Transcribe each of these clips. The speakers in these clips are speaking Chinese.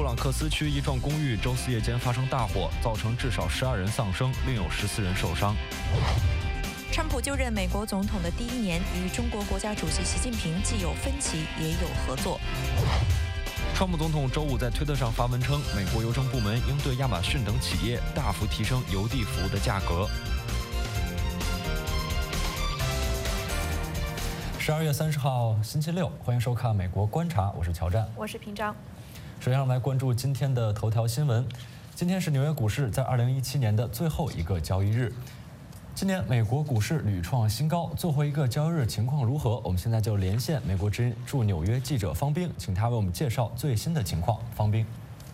朗克斯区一幢公寓周四夜间发生大火，造成至少12人丧生，另有14人受伤。 川普就任美国总统的第1年，与中国国家主席习近平既有分歧，也有合作。 川普总统周五在推特上发文称，美国邮政部门应对亚马逊等企业大幅提升邮递服务的价格。12月30号，星期六，欢迎收看《美国观察》，我是乔战， 我是平章。 首先来关注今天的头条新闻。今天是纽约股市在2017年的最后一个交易日。今年美国股市屡创新高，最后一个交易日情况如何？我们现在就连线美国之音驻纽约记者方冰，请他为我们介绍最新的情况。方冰。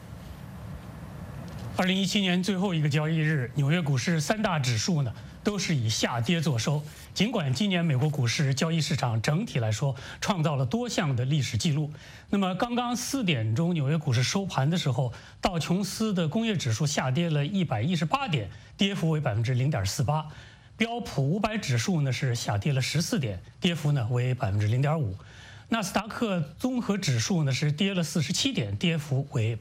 2017年最后一个交易日，纽约股市3大指数呢都是以下跌作收。尽管今年美国股市交易市场整体来说创造了多项的历史记录，那么刚刚4点钟纽约股市收盘的时候，道琼斯的工业指数下跌了118点，跌幅为0.48%。标普500指数呢是下跌了14点，跌幅呢为0.5%。纳斯达克综合指数呢是跌了47点，跌幅为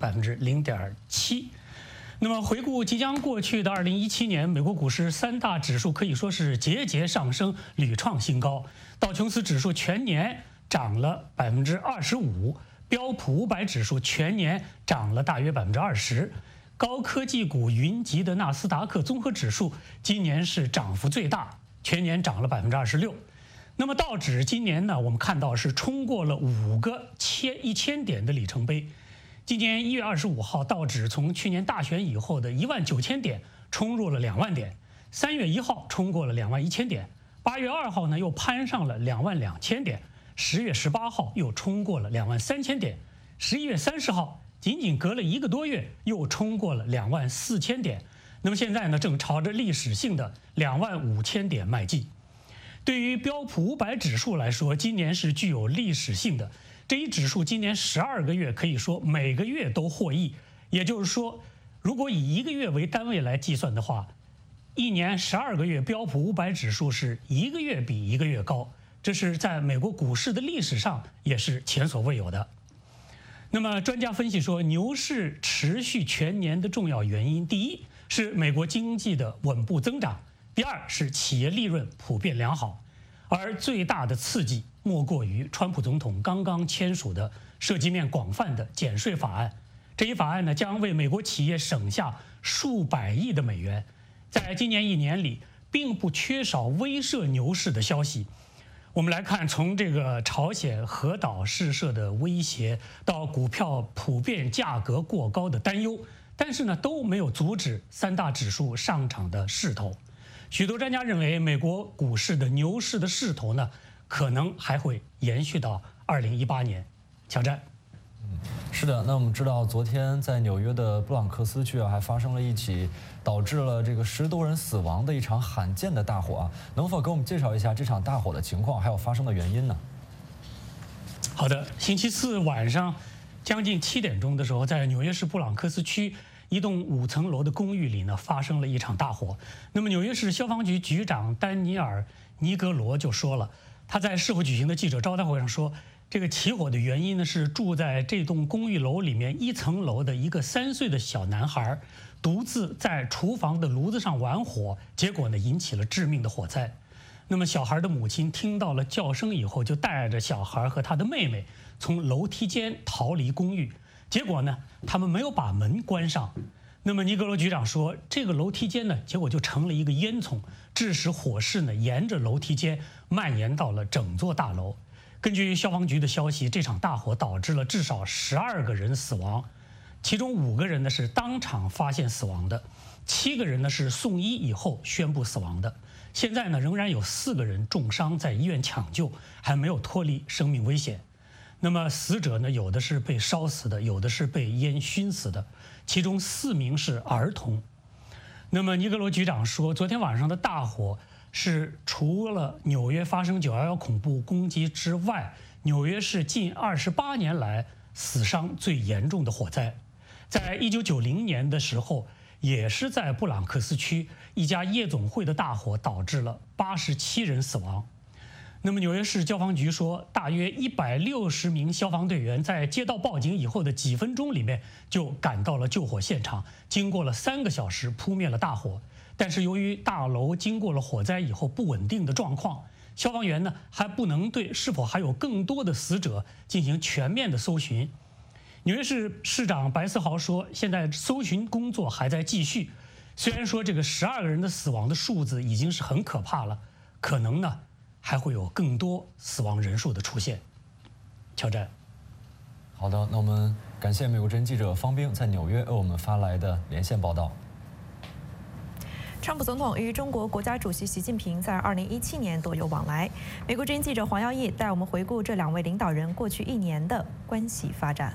0.7%。那么回顾即将过去的2017年，美国股市3大指数可以说是节节上升，屡创新高。道琼斯指数全年涨了25%，标普500指数全年涨了大约20%。高科技股云集的纳斯达克综合指数今年是涨幅最大，全年涨了26%。那么道指今年呢，我们看到是冲过了5个1000点的里程碑。今年1月25号，道指从去年大选以后的19000点冲入了2万点，3月1号冲过了21000点，8月2号呢又攀上了22000点，10月18号又冲过了23000点，11月30号仅仅隔了1个多月又冲过了24000点，那么现在呢正朝着历史性的25000点迈进。对于标普500指数来说，今年是具有历史性的。这一指数今年12个月可以说每个月都获益，也就是说，如果以1个月为单位来计算的话，1年12个月标普500指数是1个月比1个月高，这是在美国股市的历史上也是前所未有的。那么专家分析说，牛市持续全年的重要原因，第一是美国经济的稳步增长，第二是企业利润普遍良好，而最大的刺激莫过于川普总统刚刚签署的涉及面广泛的减税法案。这一法案呢，将为美国企业省下数百亿的美元。在今年1年里，并不缺少威慑牛市的消息。我们来看，从这个朝鲜核岛试射的威胁，到股票普遍价格过高的担忧，但是呢，都没有阻止3大指数上涨的势头。许多专家认为，美国股市的牛市的势头呢，可能还会延续到2018年。乔战。 是的，那我们知道，昨天在纽约的布朗克斯区还发生了一起导致了这个10多人死亡的一场罕见的大火啊，能否给我们介绍一下这场大火的情况，还有发生的原因呢？ 好的，星期四晚上将近7点钟的时候，在纽约市布朗克斯区一栋5层楼的公寓里呢，发生了一场大火。那么纽约市消防局局长丹尼尔·尼格罗就说了，他在事后举行的记者招待会上说，这个起火的原因呢是住在这栋公寓楼里面1层楼的一个3岁的小男孩独自在厨房的炉子上玩火，结果呢引起了致命的火灾。那么小孩的母亲听到了叫声以后，就带着小孩和他的妹妹从楼梯间逃离公寓，结果呢他们没有把门关上。那么尼格罗局长说，这个楼梯间呢结果就成了一个烟囱，致使火势呢沿着楼梯间蔓延到了整座大楼。根据消防局的消息，这场大火导致了至少12个人死亡，其中5个人呢是当场发现死亡的，7个人呢是送医以后宣布死亡的。现在呢仍然有4个人重伤在医院抢救，还没有脱离生命危险。那么死者呢，有的是被烧死的，有的是被烟熏死的，其中4名是儿童。那么尼格罗局长说，昨天晚上的大火是除了纽约发生911恐怖攻击之外，纽约市近28年来死伤最严重的火灾。在1990年的时候，也是在布朗克斯区一家夜总会的大火导致了87人死亡。 那么纽约市消防局说，大约160名消防队员在接到报警以后的几分钟里面就赶到了救火现场，经过了3个小时扑灭了大火。但是由于大楼经过了火灾以后不稳定的状况，消防员呢还不能对是否还有更多的死者进行全面的搜寻。纽约市市长白思豪说，现在搜寻工作还在继续。虽然说这个12个人的死亡的数字已经是很可怕了，可能呢还会有更多死亡人数的出现。乔战。 好的，那我们感谢美国之音记者方冰在纽约为我们发来的连线报道。 川普总统与中国国家主席习近平在2017年多有往来。美国之音记者黄耀义带我们回顾这2位领导人过去1年的关系发展。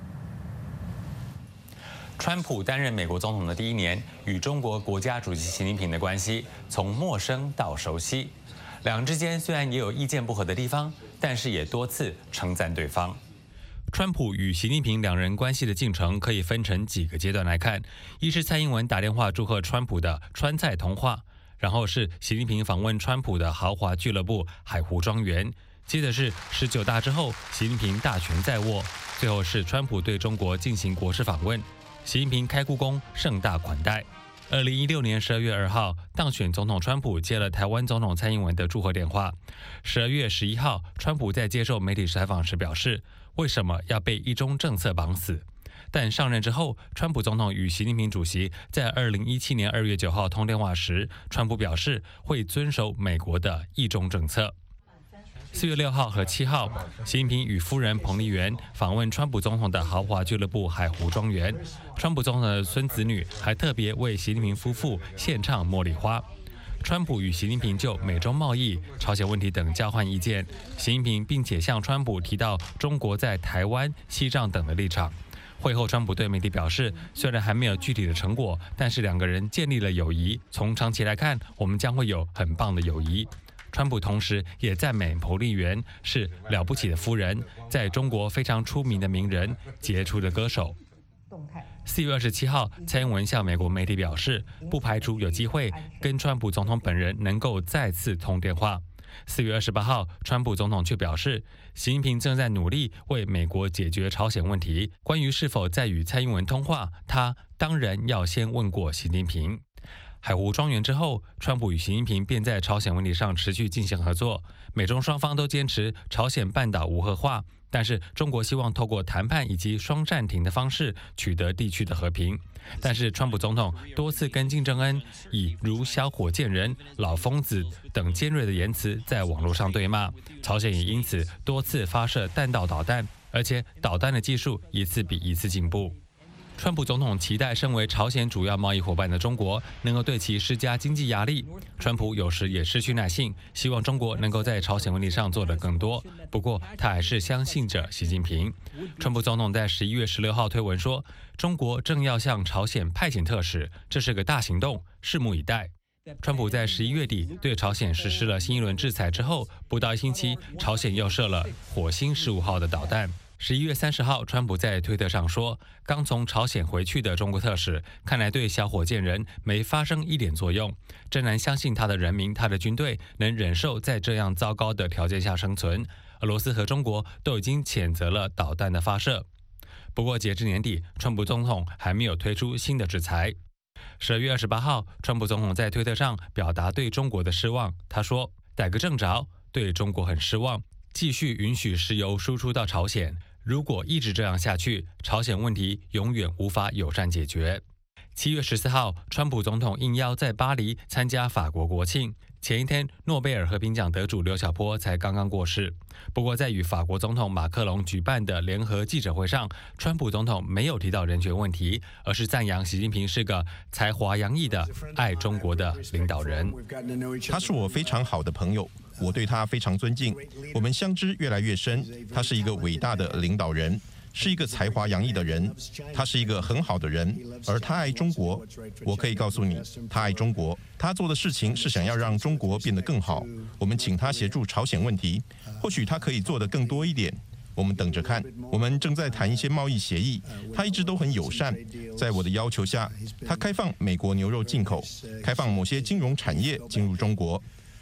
川普担任美国总统的第1年，与中国国家主席习近平的关系从陌生到熟悉。两人之间虽然也有意见不合的地方，但是也多次称赞对方。川普与习近平两人关系的进程可以分成几个阶段来看：一是蔡英文打电话祝贺川普的川菜通话，然后是习近平访问川普的豪华俱乐部海湖庄园，接着是19大之后习近平大权在握，最后是川普对中国进行国事访问，习近平开故宫盛大款待。2016年12月2号，当选总统川普接了台湾总统蔡英文的祝贺电话。12月11号，川普在接受媒体采访时表示，为什么要被一中政策绑死？但上任之后，川普总统与习近平主席在2017年2月9号通电话时，川普表示会遵守美国的一中政策。4月6号和7号，习近平与夫人彭丽媛访问川普总统的豪华俱乐部海湖庄园。川普总统的孙子女还特别为习近平夫妇献唱《茉莉花》。川普与习近平就美中贸易、朝鲜问题等交换意见。习近平并且向川普提到中国在台湾、西藏等的立场。会后，川普对媒体表示，虽然还没有具体的成果，但是2个人建立了友谊。从长期来看，我们将会有很棒的友谊。川普同时也赞美彭丽媛是了不起的夫人，在中国非常出名的名人，杰出的歌手。4月27号，蔡英文向美国媒体表示，不排除有机会跟川普总统本人能够再次通电话。4月28号，川普总统却表示，习近平正在努力为美国解决朝鲜问题。关于是否再与蔡英文通话，他当然要先问过习近平。海湖庄园之后，川普与习近平便在朝鲜问题上持续进行合作。美中双方都坚持朝鲜半岛无核化，但是中国希望透过谈判以及双暂停的方式取得地区的和平。但是川普总统多次跟金正恩以如小火箭人、老疯子等尖锐的言辞在网络上对骂，朝鲜也因此多次发射弹道导弹，而且导弹的技术一次比一次进步。川普总统期待身为朝鲜主要贸易伙伴的中国能够对其施加经济压力。川普有时也失去耐性，希望中国能够在朝鲜问题上做得更多。不过，他还是相信着习近平。川普总统在11月16号推文说，中国正要向朝鲜派遣特使，这是个大行动，拭目以待。川普在11月底对朝鲜实施了新一轮制裁之后，不到1星期，朝鲜又射了火星15号的导弹。11月30号，川普在推特上说，刚从朝鲜回去的中国特使看来对小火箭人没发生一点作用，真难相信他的人民、他的军队能忍受在这样糟糕的条件下生存。俄罗斯和中国都已经谴责了导弹的发射。不过截至年底，川普总统还没有推出新的制裁。12月28号，川普总统在推特上表达对中国的失望，他说，逮个正着，对中国很失望，继续允许石油输出到朝鲜。如果一直这样下去，朝鲜问题永远无法友善解决。7月14号，川普总统应邀在巴黎参加法国国庆。前一天，诺贝尔和平奖得主刘晓波才刚刚过世。不过，在与法国总统马克龙举办的联合记者会上，川普总统没有提到人权问题，而是赞扬习近平是个才华洋溢的爱中国的领导人。 他是我非常好的朋友，我对他非常尊敬，我们相知越来越深。他是一个伟大的领导人，是一个才华洋溢的人，他是一个很好的人，而他爱中国。我可以告诉你，他爱中国，他做的事情是想要让中国变得更好。我们请他协助朝鲜问题，或许他可以做得更多一点。我们等着看。我们正在谈一些贸易协议，他一直都很友善。在我的要求下，他开放美国牛肉进口，开放某些金融产业进入中国。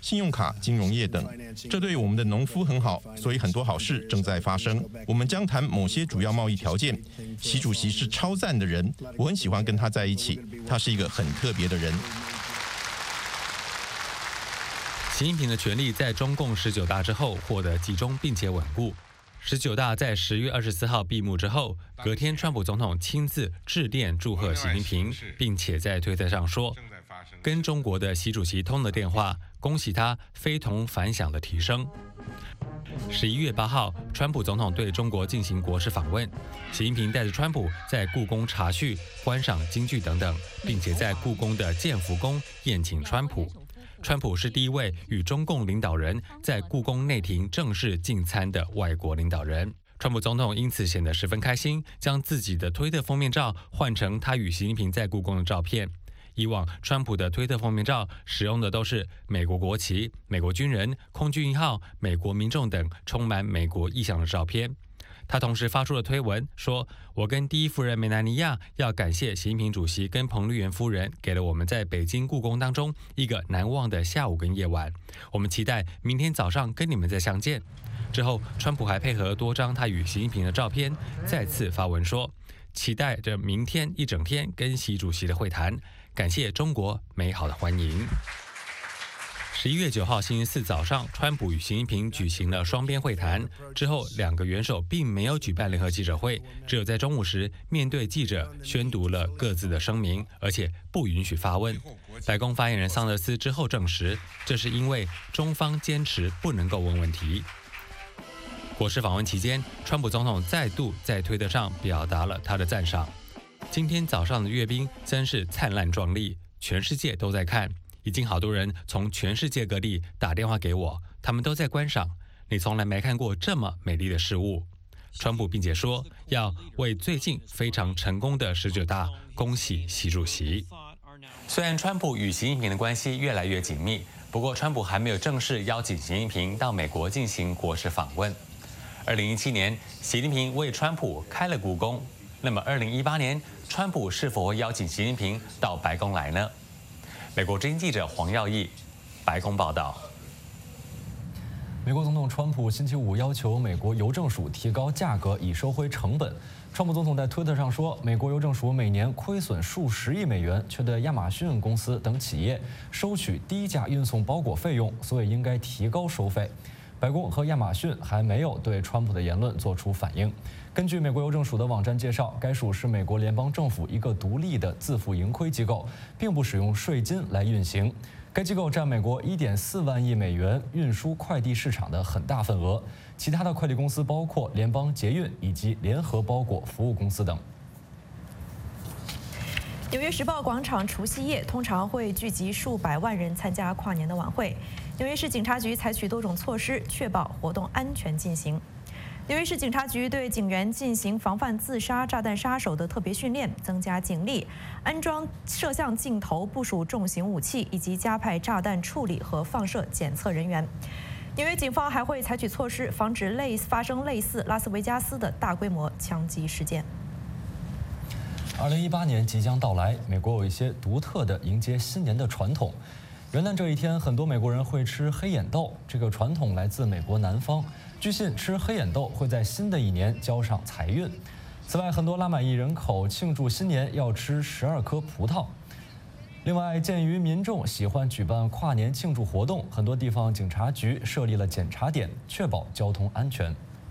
信用卡、金融业等。这对我们的农夫很好，所以很多好事正在发生。我们将谈某些主要贸易条件。习主席是超赞的人，我很喜欢跟他在一起，他是一个很特别的人。 习近平的权力在中共19大之后获得集中并且稳固。19大在10月24号闭幕之后，隔天川普总统亲自致电祝贺习近平，并且在推特上说，跟中国的习主席通了电话，恭喜他非同凡响的提升。11月8号，川普总统对中国进行国事访问，习近平带着川普在故宫茶叙、观赏京剧等等，并且在故宫的建福宫宴请川普。川普是第一位与中共领导人在故宫内廷正式进餐的外国领导人。川普总统因此显得十分开心，将自己的推特封面照换成他与习近平在故宫的照片。以往川普的推特封面照使用的都是美国国旗、美国军人、空军1号、美国民众等充满美国意象的照片。他同时发出了推文说，我跟第一夫人梅兰妮亚要感谢习近平主席跟彭丽媛夫人给了我们在北京故宫当中一个难忘的下午跟夜晚，我们期待明天早上跟你们再相见。之后川普还配合多张他与习近平的照片，再次发文说，期待着明天一整天跟习主席的会谈，感谢中国美好的欢迎。11月9号星期四早上，川普与习近平举行了双边会谈。之后，两个元首并没有举办联合记者会，只有在中午时面对记者宣读了各自的声明，而且不允许发问。白宫发言人桑德斯之后证实，这是因为中方坚持不能够问问题。国事访问期间，川普总统再度在推特上表达了他的赞赏。今天早上的阅兵真是灿烂壮丽，全世界都在看。已经好多人从全世界各地打电话给我，他们都在观赏。你从来没看过这么美丽的事物。川普并且说，要为最近非常成功的19大恭喜习主席。虽然川普与习近平的关系越来越紧密，不过川普还没有正式邀请习近平到美国进行国事访问。2017年，习近平为川普开了故宫。那么2018年，川普是否会邀请习近平到白宫来呢？美国之音记者黄耀义，白宫报道。 美国总统川普星期五要求美国邮政署提高价格以收回成本。川普总统在推特上说，美国邮政署每年亏损数十亿美元，却对亚马逊公司等企业收取低价运送包裹费用，所以应该提高收费。白宫和亚马逊还没有对川普的言论做出反应。根据美国邮政署的网站介绍，该署是美国联邦政府一个独立的自负盈亏机构，并不使用税金来运行。该机构占美国1.4万亿美元运输快递市场的很大份额。其他的快递公司包括联邦捷运以及联合包裹服务公司等。 纽约时报广场除夕夜通常会聚集数百万人参加跨年的晚会。纽约市警察局采取多种措施，确保活动安全进行。纽约市警察局对警员进行防范自杀炸弹杀手的特别训练，增加警力，安装摄像镜头，部署重型武器，以及加派炸弹处理和放射检测人员。纽约警方还会采取措施，防止发生类似拉斯维加斯的大规模枪击事件。 2018年即将到来，美国有一些独特的迎接新年的传统。元旦这一天，很多美国人会吃黑眼豆，这个传统来自美国南方。据信，吃黑眼豆会在新的一年交上财运。此外，很多拉满裔人口庆祝新年要吃12颗葡萄。另外，鉴于民众喜欢举办跨年庆祝活动，很多地方警察局设立了检查点，确保交通安全。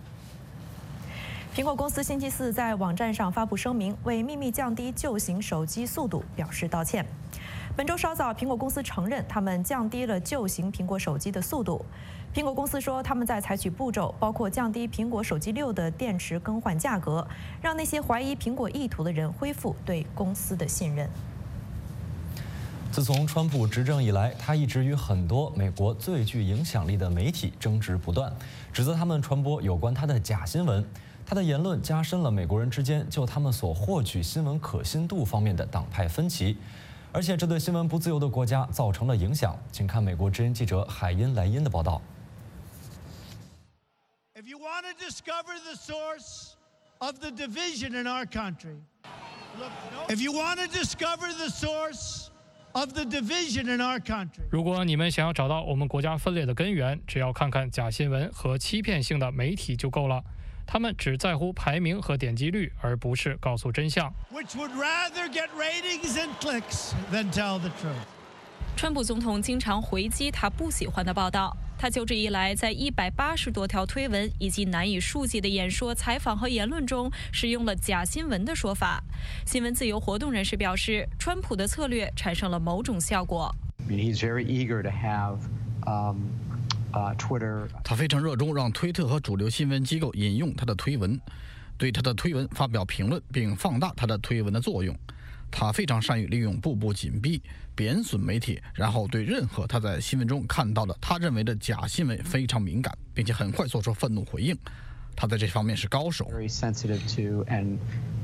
苹果公司星期四在网站上发布声明，为秘密降低旧型手机速度表示道歉。本周稍早，苹果公司承认他们降低了旧型苹果手机的速度。苹果公司说，他们在采取步骤，包括降低苹果手机6的电池更换价格，让那些怀疑苹果意图的人恢复对公司的信任。 自从川普执政以来，他一直与很多美国最具影响力的媒体争执不断，指责他们传播有关他的假新闻。他的言论加深了美国人之间就他们所获取新闻可信度方面的党派分歧，而且这对新闻不自由的国家造成了影响。请看美国之音记者海因莱因的报道。 If you want to discover the source of the division in our country, if you want to discover the source of the division in our country. 如果你们想要找到我们国家分裂的根源，只要看看假新闻和欺骗性的媒体就够了。他们只在乎排名和点击率，而不是告诉真相。 Which would rather get ratings and clicks than tell the truth. 川普总统经常回击他不喜欢的报道。他就职以来，在180多条推文以及难以数计的演说、采访和言论中，使用了假新闻的说法。新闻自由活动人士表示，川普的策略产生了某种效果。 He's very eager to have Twitter. 他非常热衷让推特和主流新闻机构引用他的推文，对他的推文发表评论，并放大他的推文的作用。他非常善于利用步步紧逼、贬损媒体，然后对任何他在新闻中看到的他认为的假新闻非常敏感，并且很快做出愤怒回应。他在这方面是高手。 Very sensitive to and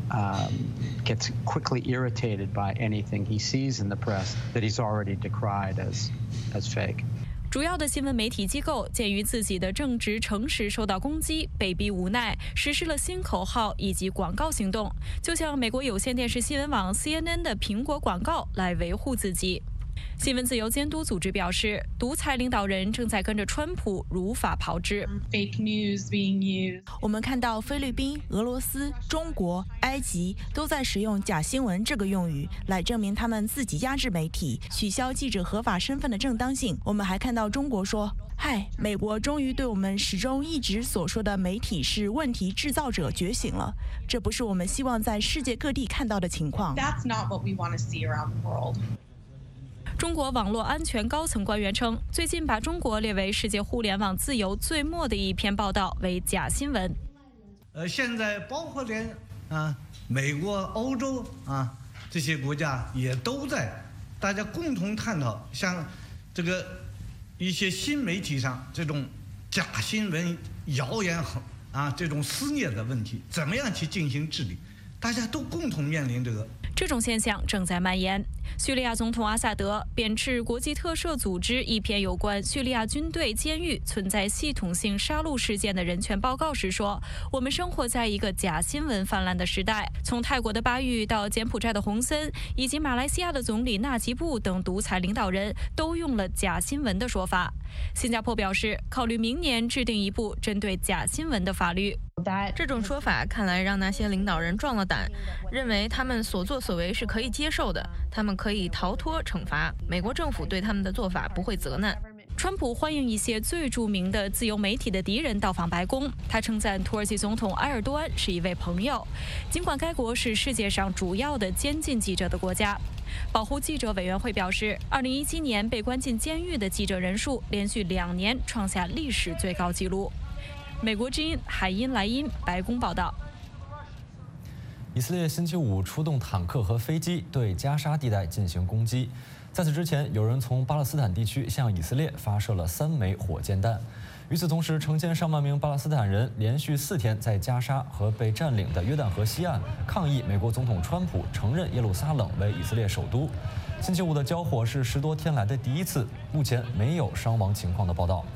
gets quickly irritated by anything he sees in the press that he's already decried as fake. 主要的新闻媒体机构鉴于自己的正直诚实受到攻击，被逼无奈，实施了新口号以及广告行动，就像美国有线电视新闻网 CNN 的苹果广告来维护自己。新闻自由监督组织表示，独裁领导人正在跟着川普如法炮制。 我们看到菲律宾、俄罗斯、中国、埃及都在使用假新闻这个用语来证明他们自己压制媒体、取消记者合法身份的正当性。我们还看到中国说：“嗨，美国终于对我们始终一直所说的媒体是问题制造者觉醒了。”这不是我们希望在世界各地看到的情况。 That's not what we want to see around the world. 中国网络安全高层官员称，最近把中国列为世界互联网自由最末的一篇报道为假新闻。 现在包括连美国、欧洲这些国家也都在大家共同探讨，像这个一些新媒体上这种假新闻、谣言这种肆虐的问题，怎么样去进行治理？大家都共同面临这种现象正在蔓延。叙利亚总统阿萨德贬斥国际特赦组织一篇有关叙利亚军队监狱存在系统性杀戮事件的人权报告时说：“我们生活在一个假新闻泛滥的时代。从泰国的巴育到柬埔寨的洪森，以及马来西亚的总理纳吉布等独裁领导人，都用了假新闻的说法。”新加坡表示，考虑明年制定一部针对假新闻的法律。 这种说法看来让那些领导人壮了胆，认为他们所作所为是可以接受的，他们可以逃脱惩罚，美国政府对他们的做法不会责难。 川普欢迎一些最著名的自由媒体的敌人到访白宫，他称赞土耳其总统埃尔多安是一位朋友，尽管该国是世界上主要的监禁记者的国家。保护记者委员会表示，2017年被关进监狱的记者人数连续2年创下历史最高纪录。美国之音海因莱因白宫报道。 以色列星期五出动坦克和飞机对加沙地带进行攻击。在此之前，有人从巴勒斯坦地区向以色列发射了3枚火箭弹。与此同时，成千上万名巴勒斯坦人连续4天在加沙和被占领的约旦河西岸抗议美国总统川普承认耶路撒冷为以色列首都。星期五的交火是10多天来的第一次，目前没有伤亡情况的报道。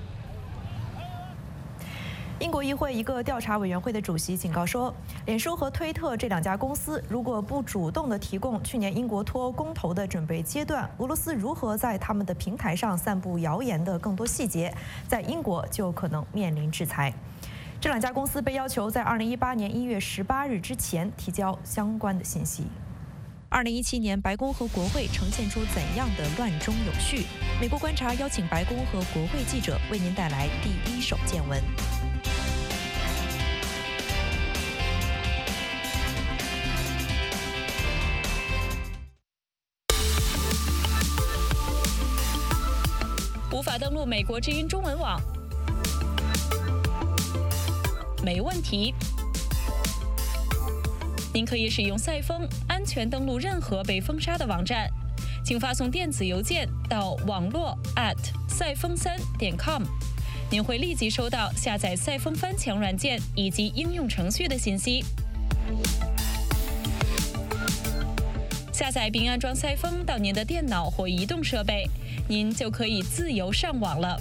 英国议会一个调查委员会的主席警告说，脸书和推特这2家公司如果不主动地提供去年英国脱欧公投的准备阶段俄罗斯如何在他们的平台上散布谣言的更多细节，在英国就可能面临制裁。这2家公司被要求在2018年1月18日之前提交相关的信息。2017年白宫和国会呈现出怎样的乱中有序？美国观察邀请白宫和国会记者为您带来第一手见闻。无法登录美国之音中文网？没问题。您可以使用赛风安全登录任何被封杀的网站，请发送电子邮件到网络@赛风3.com，您会立即收到下载赛风翻墙软件以及应用程序的信息。下载并安装赛风到您的电脑或移动设备，您就可以自由上网了。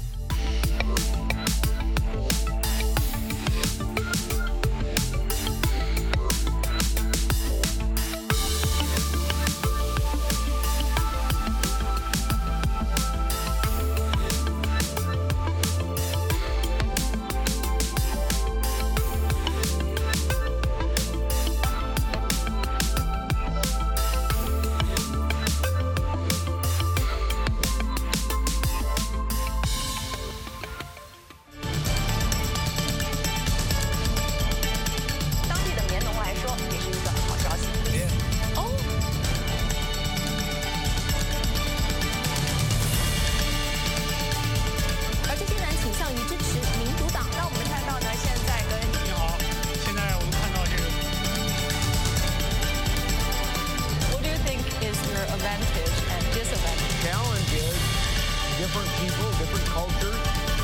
different cultures.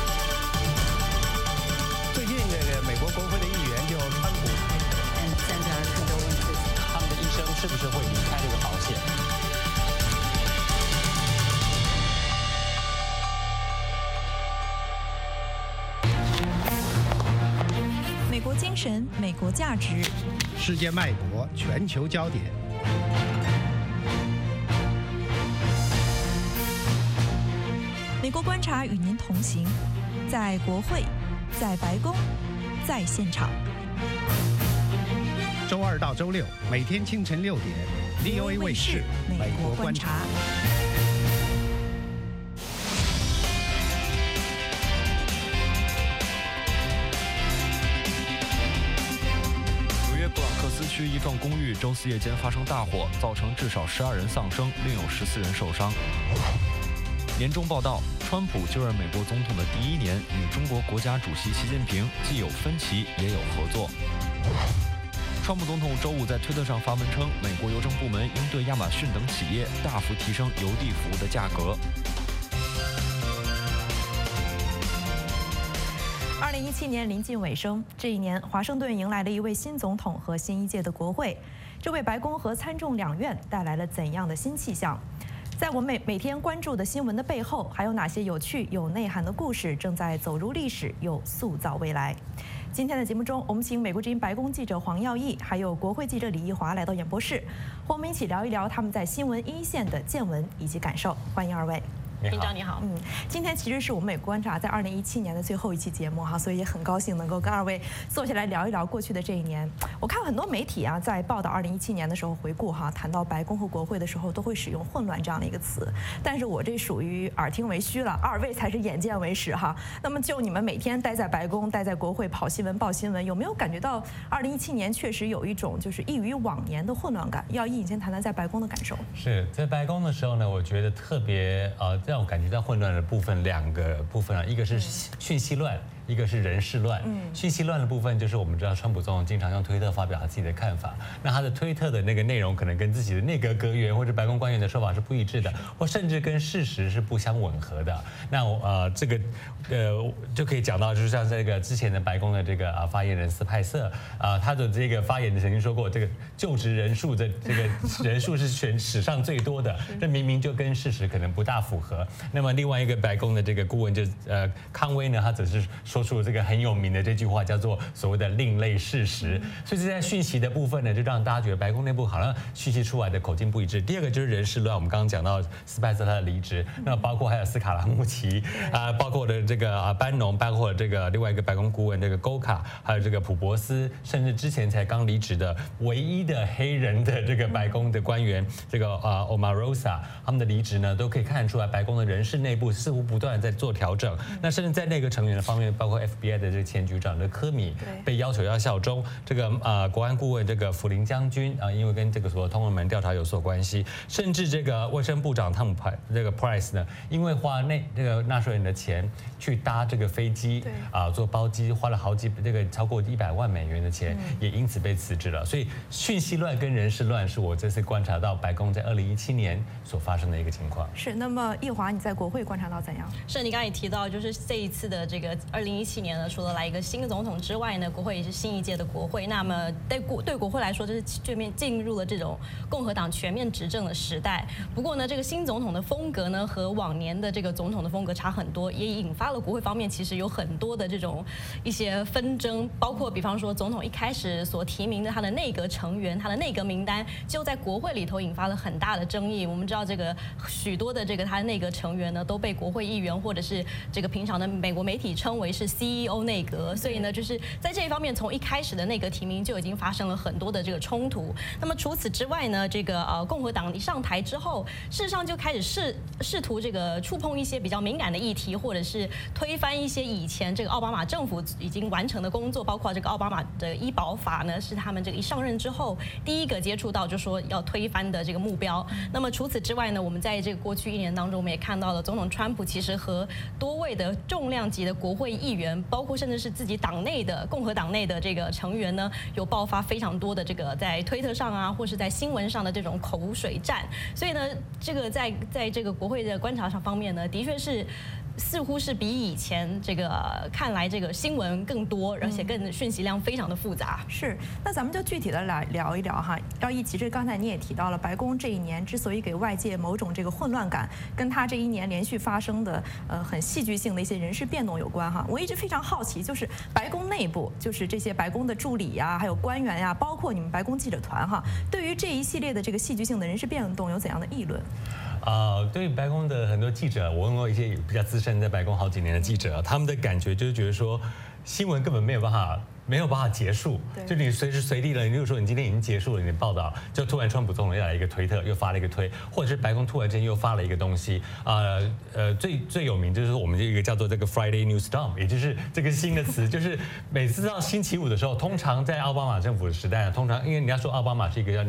最近这个美国国会的议员就川普， 他们的医生是不是会离开这个保险？ 美国精神，美国价值， 世界脉搏，全球焦点。 美国观察与您同行，在国会，在白宫，在现场。 周二到周六，每天清晨6点 ，VOA 卫视《美国观察》。 纽约布朗克斯区一幢公寓周四夜间发生大火，造成至少12人丧生，另有14人受伤。年终报道，川普就任美国总统的第1年，与中国国家主席习近平既有分歧，也有合作。川普总统周五在推特上发文称，美国邮政部门应对亚马逊等企业大幅提升邮递服务的价格。 2017年临近尾声，这一年，华盛顿迎来了一位新总统和新一届的国会，这为白宫和参众两院带来了怎样的新气象？在我们每天关注的新闻的背后，还有哪些有趣、有内涵的故事正在走入历史，又塑造未来？今天的节目中，我们请美国之音白宫记者黄耀义，还有国会记者李义华来到演播室，和我们一起聊一聊他们在新闻一线的见闻以及感受。欢迎二位。 厅长你好， 今天其实是我们美国观察在2017年的最后一期节目哈，所以也很高兴能够跟二位坐下来聊一聊过去的这一年。我看很多媒体啊在报道2017年的时候回顾哈，谈到白宫和国会的时候都会使用混乱这样的一个词，但是我这属于耳听为虚了，二位才是眼见为实哈。那么就你们每天待在白宫、待在国会跑新闻、报新闻，有没有感觉到2017年确实有一种就是异于往年的混乱感？耀义，你先谈谈在白宫的感受。 是在白宫的时候呢，我觉得特别让我感觉到混乱的部分2个部分啊，一个是讯息乱，一个是人事乱。讯息乱的部分就是我们知道川普总统经常用推特发表他自己的看法，那他的推特的那个内容可能跟自己的内阁阁员或者白宫官员的说法是不一致的，或甚至跟事实是不相吻合的。那这个就可以讲到，就是像这个之前的白宫的这个发言人斯派瑟他的这个发言曾经说过，这个就职人数的这个人数是全史上最多的，这明明就跟事实可能不大符合。那么另外一个白宫的这个顾问就是康威呢，他则是说出这个很有名的这句话，叫做所谓的另类事实。所以这在讯息的部分呢，就让大家觉得白宫内部好像讯息出来的口径不一致。第二个就是人事乱，我们刚刚讲到斯派瑟他的离职，那包括还有斯卡拉穆奇包括的这个班农，包括这个另外一个白宫顾问这个沟卡，还有这个普博斯，甚至之前才刚离职的唯一的黑人的这个白宫的官员这个Omarosa， 他们的离职呢，都可以看得出来白宫的人事内部似乎不断在做调整。那甚至在内阁成员的方面，包括 FBI 的这个前局长的科米被要求要效忠，这个国安顾问这个福林将军因为跟这个所谓通俄门调查有所关系，甚至这个卫生部长汤姆这个 Price 呢，因为花这个纳税人的钱去搭这个飞机做包机，花了超过100万美元的钱，也因此被辞职了。所以讯息乱跟人事乱是我这次观察到白宫在2017年所发生的一个情况。 是，那么义华，你在国会观察到怎样？ 是你刚才也提到，就是这一次的这个2017年呢，除了来一个新的总统之外呢，国会也是新一届的国会。那么对国会来说，这是全面进入了这种共和党全面执政的时代。不过呢，这个新总统的风格呢，和往年的这个总统的风格差很多，也引发了国会方面其实有很多的这种一些纷争，包括比方说总统一开始所提名的他的内阁成员，他的内阁名单，就在国会里头引发了很大的争议。我们知道这个许多的这个他的内阁成员呢，都被国会议员或者是这个平常的美国媒体称为是 CEO 内阁，所以呢，就是在这一方面，从一开始的内阁提名就已经发生了很多的这个冲突。那么除此之外呢，这个共和党一上台之后，事实上就开始试图这个触碰一些比较敏感的议题，或者是推翻一些以前这个奥巴马政府已经完成的工作，包括这个奥巴马的医保法呢，是他们这个一上任之后第一个接触到就说要推翻的这个目标。那么除此之外呢，我们在这个过去1年当中，我们也看到了总统川普其实和多位的重量级的国会议员，包括甚至是自己党内的共和党内的这个成员呢，有爆发非常多的这个在推特上啊，或是在新闻上的这种口水战。所以呢，这个在这个国会的观察上方面呢，的确是似乎是比以前这个看来这个新闻更多，而且更讯息量非常的复杂。 是，那咱们就具体的来聊一聊哈。廖毅，其实刚才你也提到了，白宫这一年之所以给外界某种这个混乱感，跟他这一年连续发生的很戏剧性的一些人事变动有关哈。我一直非常好奇，就是白宫内部，就是这些白宫的助理呀，还有官员呀，包括你们白宫记者团哈，对于这一系列的这个戏剧性的人事变动有怎样的议论？ 对白宫的很多记者，我问过一些比较资深在白宫好几年的记者，他们的感觉就是觉得说，新闻根本没有办法结束，就你随时随地的，你比如说你今天已经结束了你的报道，就突然川普总统又来一个推特，又发了一个推，或者是白宫突然之间又发了一个东西，最有名就是我们这一个叫做这个 Friday News Dump， 也就是这个新的词，就是每次到星期五的时候，通常在奥巴马政府的时代呢，通常因为人家说奥巴马是一个叫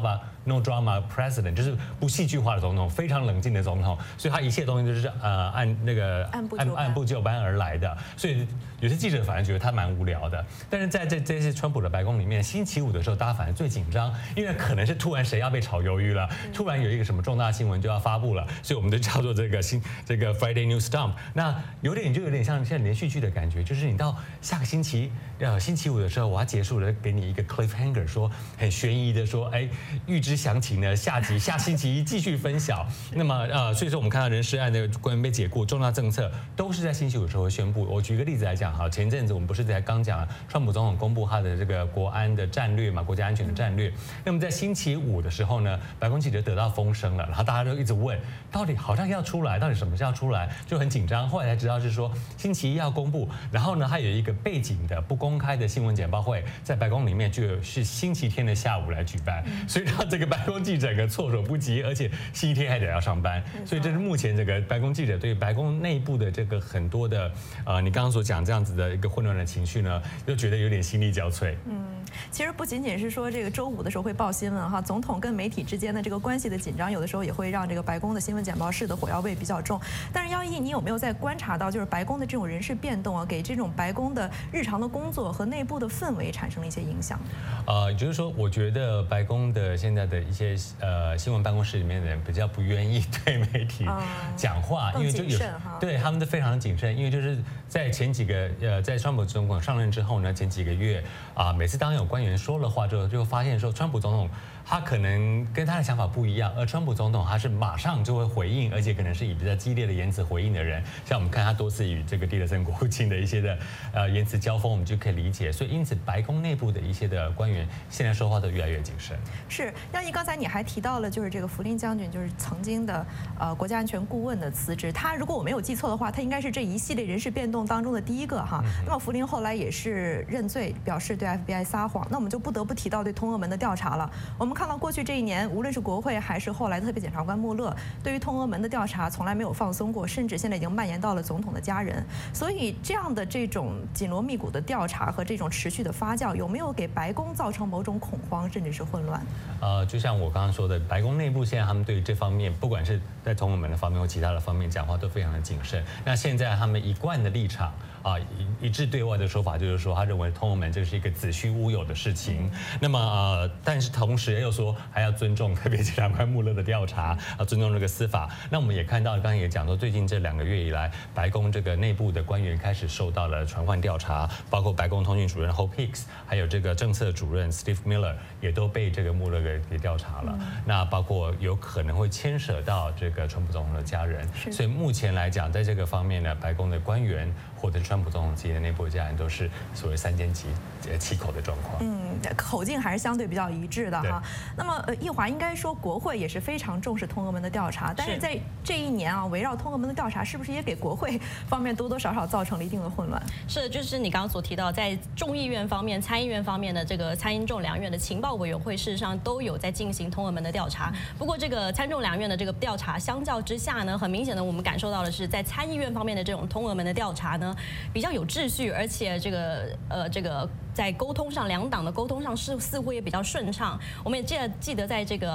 No drama president， 就是不戏剧化的总统，非常冷静的总统，所以他一切东西都是按部就班而来的，所以有些记者反而觉得他蛮无聊的。但是在这些川普的白宫里面，星期五的时候，大家反而最紧张，因为可能是突然谁要被炒鱿鱼了，突然有一个什么重大新闻就要发布了，所以我们就叫做这个Friday News Dump。那有点像现在连续剧的感觉，就是你到下个星期五的时候，我要结束了，给你一个 cliffhanger， 说很悬疑的说，预知详情呢，下星期一继续分晓。那么所以说我们看到人事案的官员被解雇，重大政策都是在星期五的时候会宣布。我举个例子来讲，前阵子我们不是才刚讲了，川普总统公布他的这个国安的战略嘛，国家安全的战略。那么在星期五的时候呢，白宫记者得到风声了，然后大家都一直问，到底好像要出来，到底什么是要出来，就很紧张。后来才知道是说星期一要公布，然后呢还有一个背景的不公开的新闻简报会，在白宫里面就是星期天的下午来举办，所以让这个白宫记者措手不及，而且星期天还得要上班，所以这是目前这个白宫记者对白宫内部的这个很多的你刚刚所讲这样子的一个混乱的情绪呢，又觉得有点心力交瘁。 其实不仅仅是说这个周五的时候会报新闻哈，总统跟媒体之间的这个关系的紧张，有的时候也会让这个白宫的新闻简报室的火药味比较重。但是廖毅，你有没有在观察到，就是白宫的这种人事变动啊，给这种白宫的日常的工作和内部的氛围产生了一些影响？ 也就是说，我觉得白宫的现在的一些新闻办公室里面的人比较不愿意对媒体讲话，因为就有对他们都非常谨慎，因为就是在前几个在川普总统上任之后呢，前几个月每次当有官员说了话之后，就发现说川普总统他可能跟他的想法不一样，而川普总统他是马上就会回应，而且可能是以比较激烈的言辞回应的人。像我们看他多次与这个蒂勒森国务卿的一些的言辞交锋，我们就可以理解。所以因此白宫内部的一些的官员现在说话都越来越谨慎。 是，廖毅，刚才你还提到了就是这个福林将军，就是曾经的国家安全顾问的辞职。他如果我没有记错的话，他应该是这一系列人事变动当中的第一个哈。那么福林后来也是认罪，表示对 FBI 撒谎。那我们就不得不提到对通俄门的调查了。我们看到过去这一年，无论是国会还是后来的特别检察官穆勒，对于通俄门的调查从来没有放松过，甚至现在已经蔓延到了总统的家人。所以这样的这种紧锣密鼓的调查和这种持续的发酵，有没有给白宫造成某种恐慌甚至是混乱？ 就像我刚刚说的，白宫内部现在他们对于这方面，不管是在通俄门的方面或其他的方面讲话都非常的谨慎。那现在他们一贯的立场一致对外的说法就是说，他认为通俄门这是一个子虚乌有的事情。那么但是同时又说还要尊重特别检察官穆勒的调查，尊重这个司法。那我们也看到，刚刚也讲说，最近这2个月以来，白宫这个内部的官员开始受到了传唤调查，包括白宫通讯主任 Hope Hicks， 还有这个政策主任 Steve Miller 也都被这个穆勒给调查了。那包括有可能会牵涉到这个川普总统的家人。所以目前来讲，在这个方面呢，白宫的官员或者川普总统自己的内部家人都是所谓3缄其口的状况。 口径还是相对比较一致的哈。那么奕华，应该说国会也是非常重视通俄门的调查，但是在这一年围绕通俄门的调查，是不是也给国会方面多多少少造成了一定的混乱？ 是，就是你刚刚所提到，在众议院方面、参议院方面的这个参英众两院的情报委员会，事实上都有在进行通俄门的调查。不过这个参众两院的这个调查相较之下呢，很明显的我们感受到的是，在参议院方面的这种通俄门的调查呢，比较有秩序，而且这个在沟通上，两党的沟通上似乎也比较顺畅。我们也记得在这个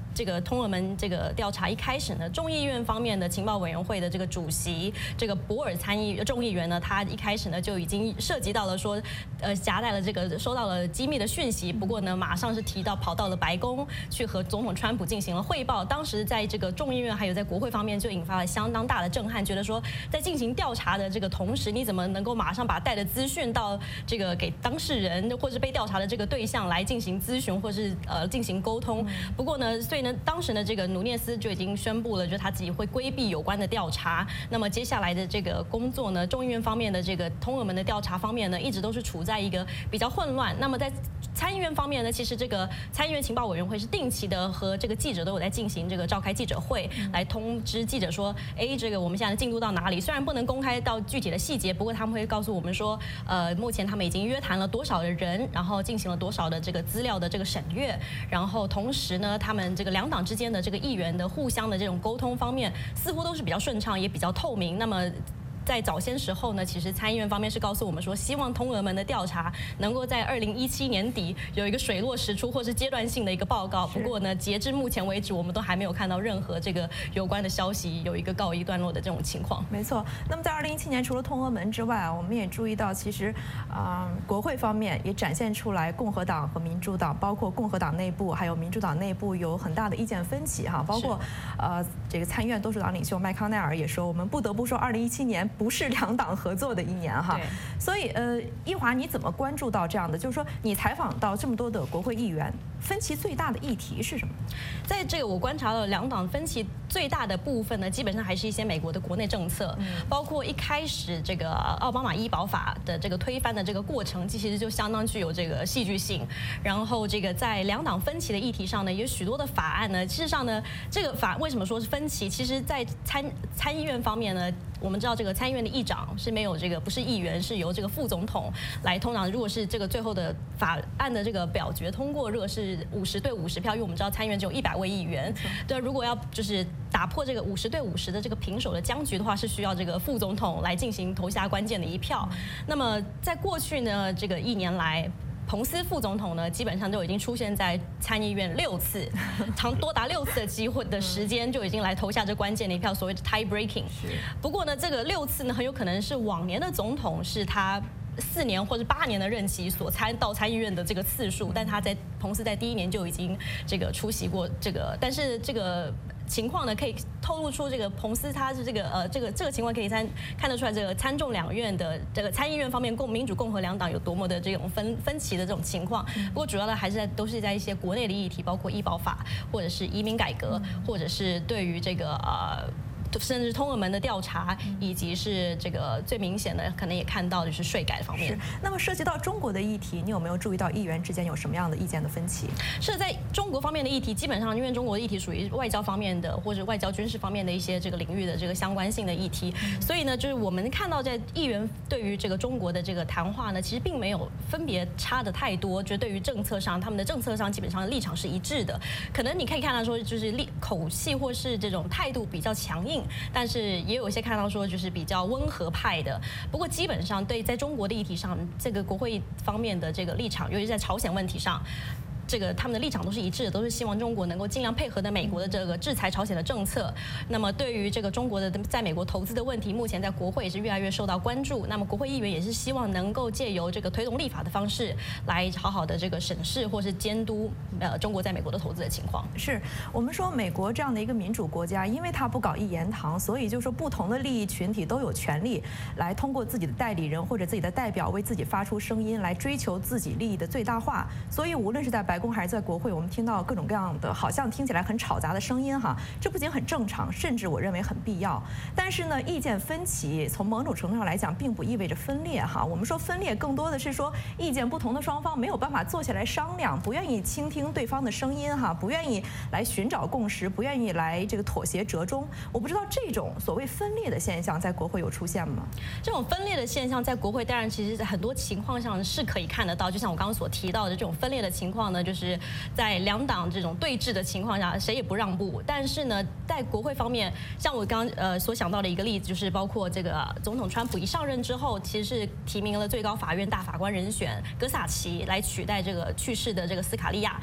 这个通俄门这个调查一开始呢，众议院方面的情报委员会的这个主席这个博尔众议员呢，他一开始呢就已经涉及到了说，夹带了这个收到了机密的讯息，不过呢马上是提到跑到了白宫去和总统川普进行了汇报。当时在这个众议院还有在国会方面就引发了相当大的震撼，觉得说在进行调查的这个同时，你怎么能够马上把带的资讯到这个给当事人或是被调查的这个对象来进行咨询或是进行沟通？不过呢，所以呢，当时呢这个努涅斯就已经宣布了，就他自己会规避有关的调查。那么接下来的这个工作呢，众议院方面的这个通俄门的调查方面呢，一直都是处在一个比较混乱。那么在参议院方面呢，其实这个参议院情报委员会是定期的和这个记者都有在进行这个召开记者会，来通知记者说，这个我们现在的进度到哪里？虽然不能公开到具体的细节，不过他们会告诉我们说，目前他们已经约谈了多少的人，然后进行了多少的这个资料的这个审阅，然后同时呢，他们这个两党之间的这个议员的互相的这种沟通方面，似乎都是比较顺畅，也比较透明。那么在早些时候呢，其实参议院方面是告诉我们说，希望通俄门的调查能够在2017年底有一个水落石出或是阶段性的一个报告。不过呢，截至目前为止，我们都还没有看到任何这个有关的消息有一个告一段落的这种情况。 没错。那么在2017年，除了通俄门之外，我们也注意到，其实国会方面也展现出来共和党和民主党，包括共和党内部还有民主党内部有很大的意见分歧哈。包括这个参议院多数党领袖麦康奈尔也说，我们不得不说2017年不是两党合作的一年哈。所以一华你怎么关注到这样的？就是说你采访到这么多的国会议员，分歧最大的议题是什么？ 在这个我观察了两党分歧最大的部分呢，基本上还是一些美国的国内政策，包括一开始这个奥巴马医保法的这个推翻的这个过程，其实就相当具有这个戏剧性。然后这个在两党分歧的议题上呢，有许多的法案呢，事实上呢，这个为什么说是分歧？其实，在参议院方面呢，我们知道这个参议院的议长是没有这个不是议员，是由这个副总统来。通常如果是这个最后的法案的这个表决通过，如果是50对50票，因为我们知道参议院只有100位议员，对，如果要就是打破这个50对50的这个平手的僵局的话，是需要这个副总统来进行投下关键的一票。那么在过去呢，这个1年来，彭斯副总统呢，基本上就已经出现在参议院6次，多达6次的机会的时间就已经来投下这关键的一票，所谓的 tie breaking。不过呢，这个6次呢，很有可能是往年的总统是他4年或者8年的任期所到参议院的这个次数，但他彭斯在第1年就已经这个出席过这个，但是这个情况呢，可以透露出这个彭斯他是这个情况可以看得出来，这个参众两院的这个参议院方面民主共和两党有多么的这种分歧的这种情况。不过主要的还是都是在一些国内的议题，包括医保法，或者是移民改革，或者是对于这个甚至通俄门的调查，以及是这个最明显的，可能也看到就是税改方面。 那么涉及到中国的议题，你有没有注意到议员之间有什么样的意见的分歧？ 是在中国方面的议题，基本上因为中国的议题属于外交方面的或者外交军事方面的一些这个领域的这个相关性的议题，所以呢，就是我们看到在议员对于这个中国的这个谈话呢，其实并没有分别差的太多，就对于政策上，他们的政策上基本上立场是一致的。可能你可以看到说，就是口气或是这种态度比较强硬。但是也有一些看到说就是比较温和派的，不过基本上对在中国的议题上，这个国会方面的这个立场，尤其在朝鲜问题上，这个他们的立场都是一致的，都是希望中国能够尽量配合的美国的这个制裁朝鲜的政策。那么对于这个中国的在美国投资的问题，目前在国会也是越来越受到关注。那么国会议员也是希望能够借由这个推动立法的方式，来好好的这个审视或是监督中国在美国的投资的情况。 是我们说美国这样的一个民主国家，因为它不搞一言堂，所以就是说不同的利益群体都有权利来通过自己的代理人或者自己的代表为自己发出声音，来追求自己利益的最大化。所以无论是在白宫还是在国会，我们听到各种各样的好像听起来很吵杂的声音哈，这不仅很正常，甚至我认为很必要。但是呢，意见分歧从某种程度上来讲，并不意味着分裂哈。我们说分裂更多的是说意见不同的双方没有办法坐下来商量，不愿意倾听对方的声音哈，不愿意来寻找共识，不愿意来这个妥协折中。我不知道这种所谓分裂的现象在国会有出现吗？ 这种分裂的现象在国会当然其实在很多情况上是可以看得到，就像我刚刚所提到的这种分裂的情况呢，就是在两党这种对峙的情况下，谁也不让步。但是呢，在国会方面，像我刚所想到的一个例子，就是包括这个总统川普一上任之后，其实是提名了最高法院大法官人选戈萨奇来取代这个去世的这个斯卡利亚。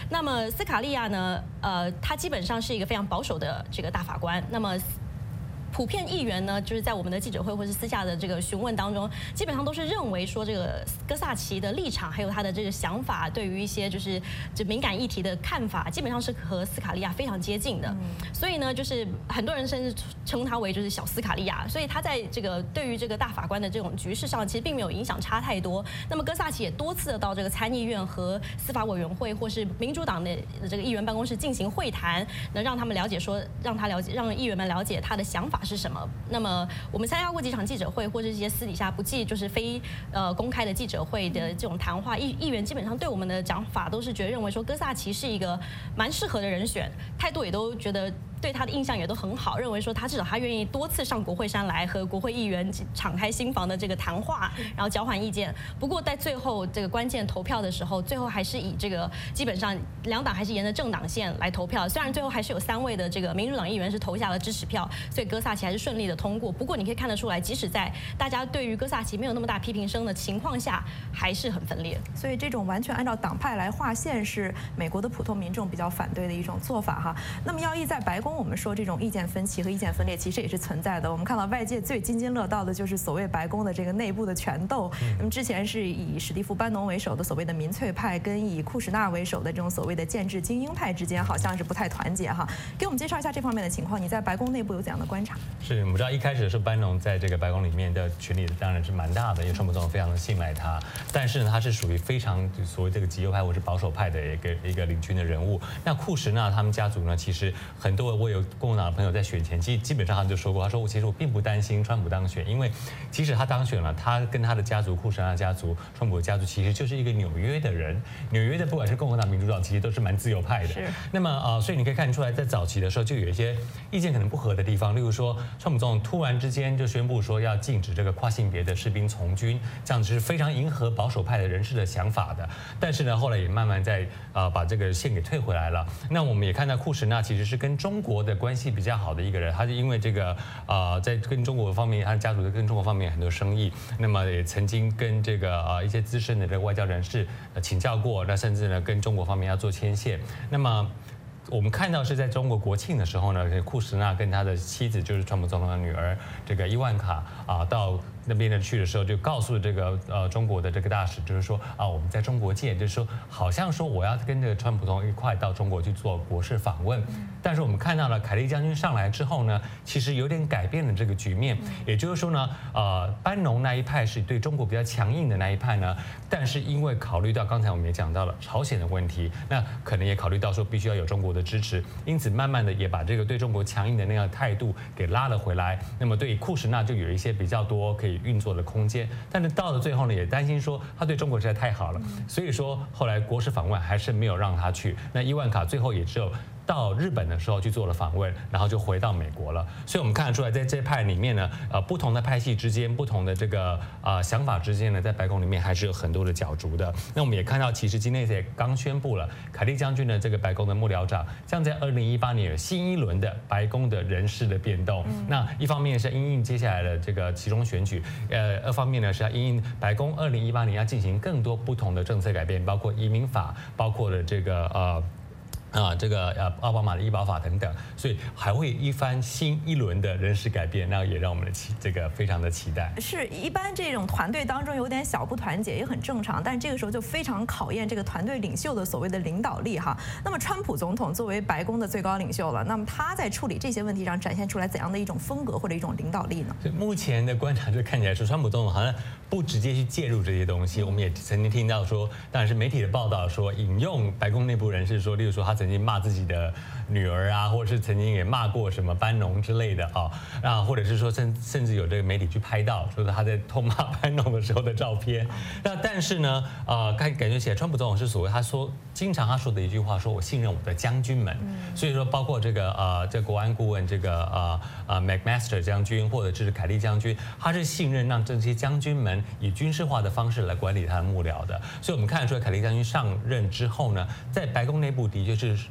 那么斯卡利亚呢，他基本上是一个非常保守的这个大法官。那么普遍议员呢，就是在我们的记者会或是私下的这个询问当中，基本上都是认为说，这个哥萨奇的立场还有他的这个想法，对于一些就是敏感议题的看法，基本上是和斯卡利亚非常接近的。所以呢，就是很多人甚至称他为就是小斯卡利亚。所以他在这个对于这个大法官的这种局势上，其实并没有影响差太多。那么哥萨奇也多次的到这个参议院和司法委员会或是民主党的这个议员办公室进行会谈，能让他们了解说，让议员们了解他的想法是什么。那么我们参加过几场记者会，或者一些私底下不计就是非公开的记者会的这种谈话，议员基本上对我们的讲法都是认为说哥萨奇是一个蛮适合的人选，态度也都觉得对他的印象也都很好，认为说他至少他愿意多次上国会山来和国会议员敞开心房的这个谈话，然后交换意见。不过在最后这个关键投票的时候，最后还是以这个基本上两党还是沿着政党线来投票。虽然最后还是有3位的这个民主党议员是投下了支持票，所以哥萨奇还是顺利的通过。不过你可以看得出来，即使在大家对于哥萨奇没有那么大批评声的情况下，还是很分裂。 所以这种完全按照党派来划线是美国的普通民众比较反对的一种做法哈。那么耀毅在白宫，我们说这种意见分歧和意见分裂其实也是存在的。我们看到外界最津津乐道的就是所谓白宫的这个内部的权斗。那么之前是以史蒂夫·班农为首的所谓的民粹派，跟以库什纳为首的这种所谓的建制精英派之间好像是不太团结哈。给我们介绍一下这方面的情况，你在白宫内部有怎样的观察？ 是我们知道一开始的时候，班农在这个白宫里面的权力当然是蛮大的，因为川普总统非常的信赖他，但是呢，他是属于非常所谓这个极右派或是保守派的一个领军的人物。那库什纳他们家族呢，其实很多我有共和党的朋友在选前基本上他就说过，他说其实我并不担心川普当选，因为即使他当选了，他跟他的家族库什纳家族、川普的家族其实就是一个纽约的人，纽约的不管是共和党、民主党，其实都是蛮自由派的。那么所以你可以看出来，在早期的时候就有一些意见可能不合的地方，例如说川普总统突然之间就宣布说要禁止这个跨性别的士兵从军，这样子是非常迎合保守派的人士的想法的。但是呢，后来也慢慢在把这个线给退回来了。那我们也看到库什纳其实是跟中国的关系比较好的一个人，他是因为这个在跟中国方面，他的家族在跟中国方面很多生意，那么也曾经跟这个一些资深的这个外交人士请教过，那甚至呢跟中国方面要做牵线。那么我们看到是在中国国庆的时候呢，库什纳跟他的妻子就是川普总统的女儿这个伊万卡到那边的去的时候，就告诉这个中国的这个大使，就是说我们在中国见，就是说好像说我要跟这个川普总统一块到中国去做国事访问。但是我们看到了凯利将军上来之后呢，其实有点改变了这个局面。也就是说呢，班农那一派是对中国比较强硬的那一派呢，但是因为考虑到刚才我们也讲到了朝鲜的问题，那可能也考虑到说必须要有中国的支持，因此慢慢的也把这个对中国强硬的那样的态度给拉了回来。那么对于库什纳就有一些比较多可以运作的空间，但是到了最后呢，也担心说他对中国实在太好了，所以说后来国事访问还是没有让他去。那伊万卡最后也只有到日本的时候去做了访问，然后就回到美国了。所以我们看得出来，在这派里面呢，不同的派系之间、不同的这个想法之间呢，在白宫里面还是有很多的角逐的。那我们也看到，其实今天也刚宣布了，凯利将军的这个白宫的幕僚长，将在2018年有新一轮的白宫的人事的变动。那一方面是因应接下来的这个期中选举，二方面呢是要因应白宫2018年要进行更多不同的政策改变，包括移民法，包括了这个奥巴马的医保法等等，所以还会一番新一轮的人事改变，那也让我们这个非常的期待。 是一般这种团队当中有点小不团结也很正常，但是这个时候就非常考验这个团队领袖的所谓的领导力哈。那么川普总统作为白宫的最高领袖了，那么他在处理这些问题上展现出来怎样的一种风格或者一种领导力呢？ 目前的观察就看起来说，川普总统好像不直接去介入这些东西。我们也曾经听到说，当然是媒体的报道说，引用白宫内部人士说，例如说他曾经骂自己的女儿啊，或者是曾经也骂过什么班农之类的或者是说甚至有这个媒体去拍到，说他在痛骂班农的时候的照片。那但是呢，感觉起来川普总统是所谓经常他说的一句话，说我信任我的将军们。所以说包括这个国安顾问这个McMaster 将军，或者是凯利将军，他是信任让这些将军们以军事化的方式来管理他的幕僚的。所以我们看得出来，凯利将军上任之后呢，在白宫内部的确是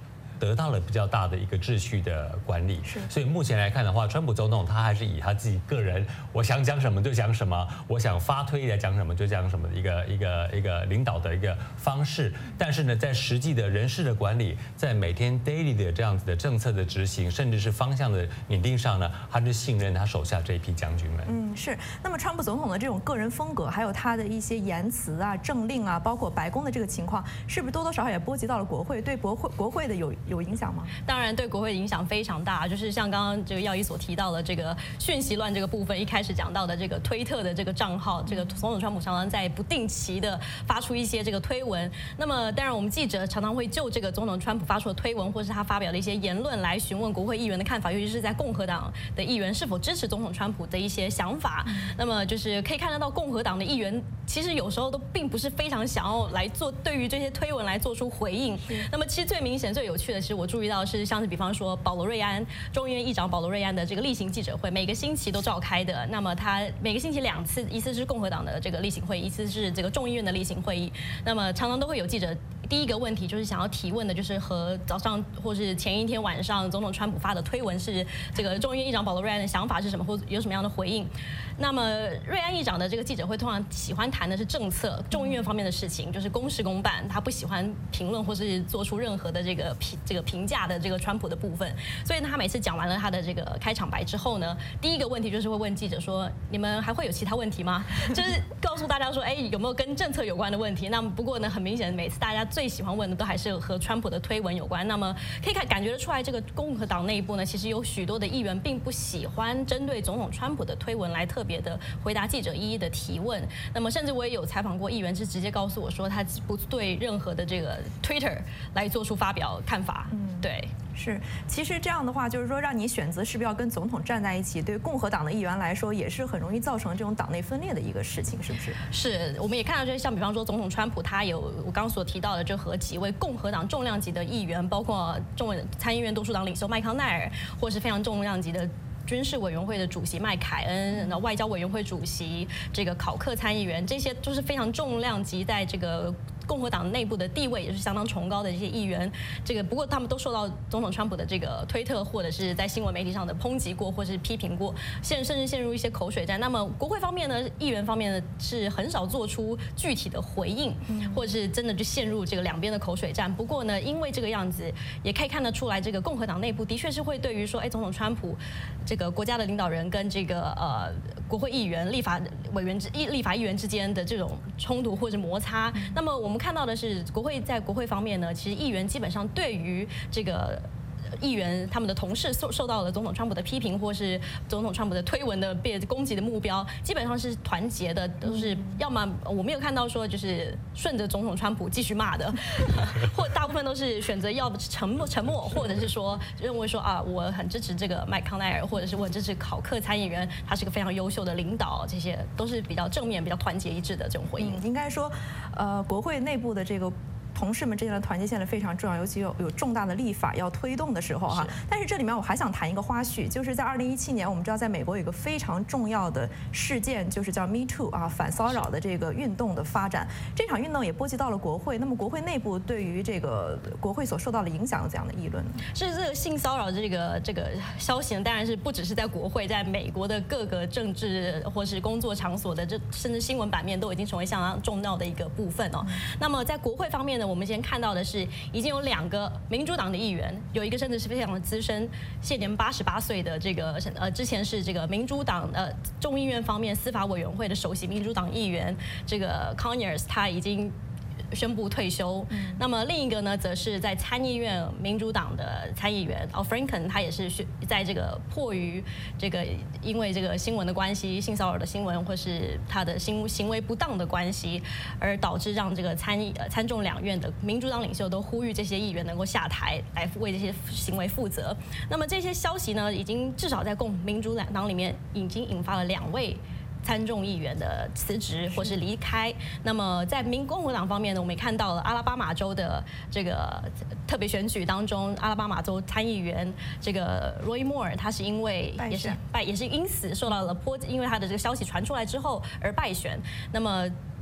得到了比较大的一个秩序的管理。所以目前来看的话，川普总统他还是以他自己个人，我想讲什么就讲什么，我想发推来讲什么就讲什么的一个领导的一个方式。但是呢，在实际的人事的管理，在每天 daily 的这样子的政策的执行，甚至是方向的拟定上呢，他是信任他手下这一批将军们。 是。那么川普总统的这种个人风格，还有他的一些言辞啊、政令啊，包括白宫的这个情况，是不是多多少少也波及到了国会？对国会的有影响吗？ 当然，对国会的影响非常大。就是像刚刚这个耀一所提到的这个讯息乱这个部分，一开始讲到的这个推特的这个账号，这个总统川普常常在不定期的发出一些这个推文。那么当然，我们记者常常会就这个总统川普发出的推文，或是他发表的一些言论来询问国会议员的看法，尤其是在共和党的议员是否支持总统川普的一些想法。那么就是可以看得到，共和党的议员其实有时候都并不是非常想要来对于这些推文来做出回应。那么其实最明显、最有趣的是，我注意到是像是比方说保罗·瑞安众议院议长保罗·瑞安的这个例行记者会，每个星期都召开的。那么他每个星期2次，一次是共和党的这个例行会议，一次是这个众议院的例行会议。那么常常都会有记者。第一个问题就是想要提问的，就是和早上或是前一天晚上总统川普发的推文是这个众议院议长保罗·瑞安的想法是什么，或有什么样的回应。那么瑞安议长的这个记者会通常喜欢谈的是政策、众议院方面的事情，就是公事公办，他不喜欢评论或是做出任何的这个评价的这个川普的部分。所以呢，他每次讲完了他的这个开场白之后呢，第一个问题就是会问记者说：“你们还会有其他问题吗？”就是告诉大家说：“哎，有没有跟政策有关的问题？”那么不过呢，很明显，每次大家最喜欢问的都还是和川普的推文有关。那么可以感觉得出来，这个共和党内部呢，其实有许多的议员并不喜欢针对总统川普的推文来特别的回答记者一一的提问。那么甚至我也有采访过议员，是直接告诉我说，他不对任何的这个 Twitter 来做出发表看法。对。 是，其实这样的话，就是说让你选择是不是要跟总统站在一起，对共和党的议员来说，也是很容易造成这种党内分裂的一个事情，是不是？ 是，我们也看到，就是像比方说总统川普，他有我刚刚所提到的，就和几位共和党重量级的议员，包括参议院多数党领袖麦康奈尔，或是非常重量级的。军事委员会的主席麦凯恩，然后外交委员会主席这个考克参议员，这些都是非常重量级，在这个共和党内部的地位也是相当崇高的一些议员。这个不过他们都受到总统川普的这个推特或者是在新闻媒体上的抨击过，或是批评过，甚至陷入一些口水战。那么国会方面呢，议员方面呢是很少做出具体的回应，或者是真的就陷入这个两边的口水战。不过呢，因为这个样子，也可以看得出来，这个共和党内部的确是会对于说，哎，总统川普这个国家的领导人跟这个国会议员、立法议员之间的这种冲突或者摩擦。那么我们看到的是，在国会方面呢，其实议员基本上对于这个。议员他们的同事受到了总统川普的批评，或是总统川普的推文的被攻击的目标，基本上是团结的，都是要么我没有看到说就是顺着总统川普继续骂的，或大部分都是选择要沉默，或者是说认为说啊，我很支持这个麦康奈尔，或者是我很支持考克参议员，他是个非常优秀的领导，这些都是比较正面、比较团结一致的这种回应。 应该说，国会内部的这个。同事们之间的团结现在非常重要，尤其有重大的立法要推动的时候哈。但是这里面我还想谈一个花絮，就是在2017年，我们知道在美国有一个非常重要的事件，就是叫 Me Too 啊，反骚扰的这个运动的发展。这场运动也波及到了国会。那么国会内部对于这个国会所受到的影响有怎样的议论呢？ 是这个性骚扰这个消息呢，当然是不只是在国会，在美国的各个政治或是工作场所的甚至新闻版面都已经成为相当重要的一个部分哦。那么在国会方面呢？我们先看到的是，已经有2个民主党的议员，有一个甚至是非常的资深，现年88岁的这个之前是这个民主党众议院方面司法委员会的首席民主党议员，这个 Conyers 他已经。宣布退休。那么另一个呢，则是在参议院民主党的参议员 Al Franken， 他也是在这个迫于这个因为这个新闻的关系，性骚扰的新闻或是他的行为不当的关系，而导致让这个参众两院的民主党领袖都呼吁这些议员能够下台来为这些行为负责。那么这些消息呢，已经至少在民主党里面已经引发了2位。参众议员的辞职或是离开。那么在共和党方面呢，我们也看到了阿拉巴马州的这个特别选举当中，阿拉巴马州参议员这个 Roy Moore， 他是因为也是因此受到了因为他的这个消息传出来之后而败选。那么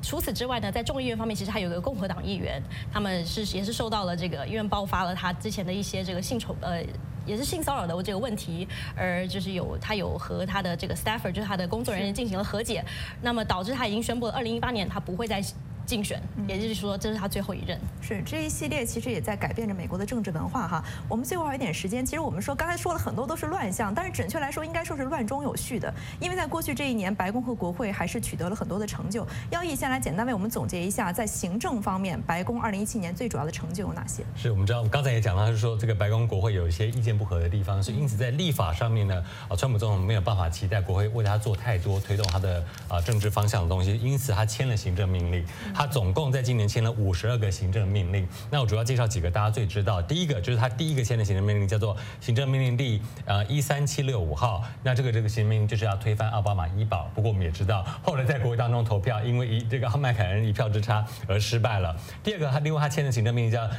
除此之外呢，在众议院方面，其实还有一个共和党议员，他们也是受到了这个因为爆发了他之前的一些这个也是性骚扰的这个问题，而就是他有和他的这个 staffer 就是他的工作人员进行了和解，那么导致他已经宣布了2018年他不会再竞选，也就是说这是他最后一任。 是这一系列其实也在改变着美国的政治文化哈。我们最后还有一点时间，其实我们说刚才说了很多都是乱象，但是准确来说应该说是乱中有序的，因为在过去这一年，白宫和国会还是取得了很多的成就。耀毅先来简单为我们总结一下，在行政方面，白宫2017年最主要的成就有哪些？ 是我们知道，我们刚才也讲到，是说这个白宫国会有一些意见不合的地方，所以因此在立法上面呢，川普总统没有办法期待国会为他做太多推动他的政治方向的东西，因此他签了行政命令，他总共在今年签了52个行政命令。那我主要介绍几个大家最知道，第一个就是他第一个签的行政命令叫做行政命令第13765号。那这个行政命令就是要推翻奥巴马医保。不过我们也知道，后来在国会当中投票，因为这个麦凯恩1票之差而失败了。第二个，另外他签的行政命令叫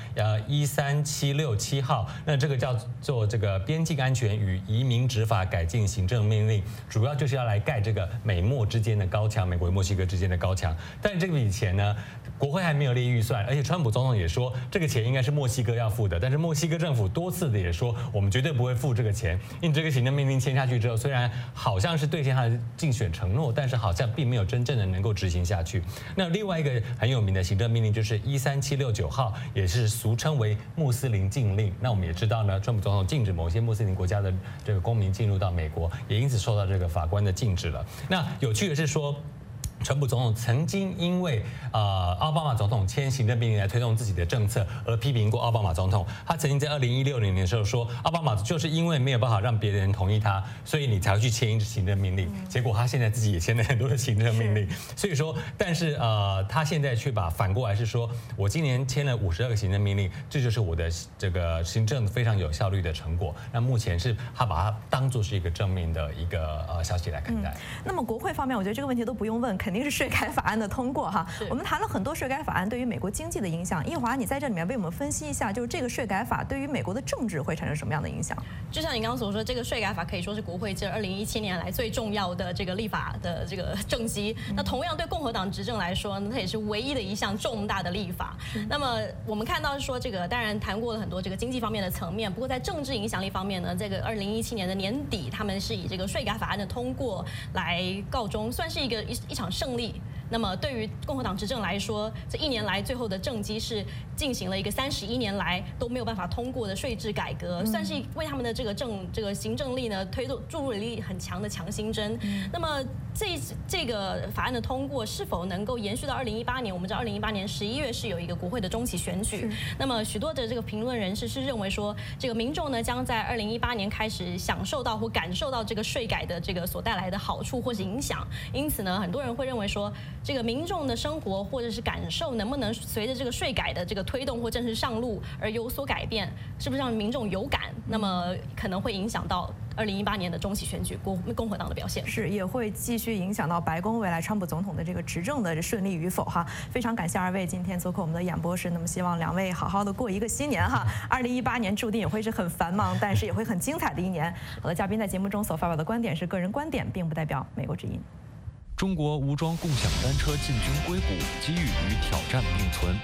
13767号。那这个叫做这个边境安全与移民执法改进行政命令，主要就是要来盖这个美墨之间的高墙，美国与墨西哥之间的高墙。但这笔钱呢，国会还没有列预算，而且川普总统也说这个钱应该是墨西哥要付的，但是墨西哥政府多次的也说我们绝对不会付这个钱。因为这个行政命令签下去之后，虽然好像是兑现他的竞选承诺，但是好像并没有真正的能够执行下去。那另外一个很有名的行政命令就是13769号，也是俗称为穆斯林禁令。那我们也知道呢，川普总统禁止某些穆斯林国家的这个公民进入到美国，也因此受到这个法官的禁止了。那有趣的是说，川普总统曾经因为奥巴马总统签行政命令来推动自己的政策而批评过奥巴马总统。他曾经在2016年的时候说，奥巴马就是因为没有办法让别人同意他，所以你才会去签一支行政命令。结果他现在自己也签了很多的行政命令。所以说，但是他现在却反过来是说，我今年签了52个行政命令，这就是我的这个行政非常有效率的成果。那目前是他把它当作是一个正面的一个消息来看待。 那么国会方面，我觉得这个问题都不用问，肯定是税改法案的通过哈。我们谈了很多税改法案对于美国经济的影响，易华，你在这里面为我们分析一下，就是这个税改法对于美国的政治会产生什么样的影响？ 就像你刚刚所说，这个税改法可以说是国会这2017年来最重要的这个立法的这个政绩。那同样对共和党执政来说，它也是唯一的一项重大的立法。那么我们看到说，这个当然谈过了很多这个经济方面的层面，不过在政治影响力方面呢，这个2017年的年底，他们是以这个税改法案的通过来告终，算是一场胜利。那么对于共和党执政来说，这1年来最后的政绩是进行了一个31年来都没有办法通过的税制改革，算是为他们的这个行政力呢注入了一很强的强心针。那么这个法案的通过是否能够延续到2018年？我们知道2018年11月是有一个国会的中期选举。那么许多的这个评论人士是认为说，这个民众呢将在2018年开始享受到或感受到这个税改的这个所带来的好处或是影响。因此呢，很多人会认为说，这个民众的生活或者是感受能不能随着这个税改的这个推动或正式上路而有所改变，是不是让民众有感？那么可能会影响到2018年的中期选举共和党的表现， 是也会继续影响到白宫未来川普总统的这个执政的顺利与否哈。非常感谢2位今天做客我们的演播室，那么希望2位好好的过一个新年哈。2018年注定也会是很繁忙，但是也会很精彩的一年。好的，嘉宾在节目中所发表的观点是个人观点，并不代表美国之音。 中国武装共享单车进军硅谷，机遇与挑战并存。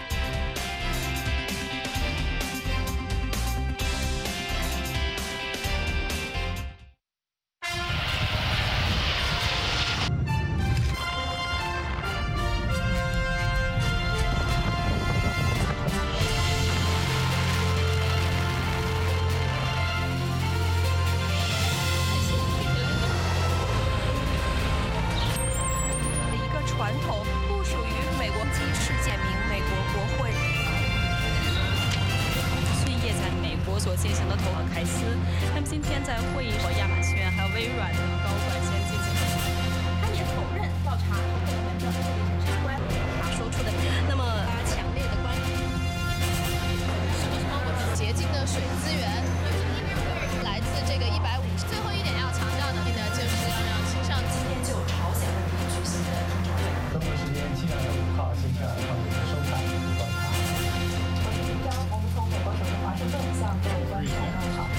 所进行的投行凯斯，他们今天在会议和亚马逊还有微软的高管先进行了， 他也否认调查和人的相关他说出的，那么他强烈的关注什么洁净的水资源，来自这个150。最后一点要强调的呢，就是要让新上今天就朝鲜问题举行的中常会。 中国时间7月5号星期二上午的收看观察。 我们从美国首都华盛顿向各位观众问好。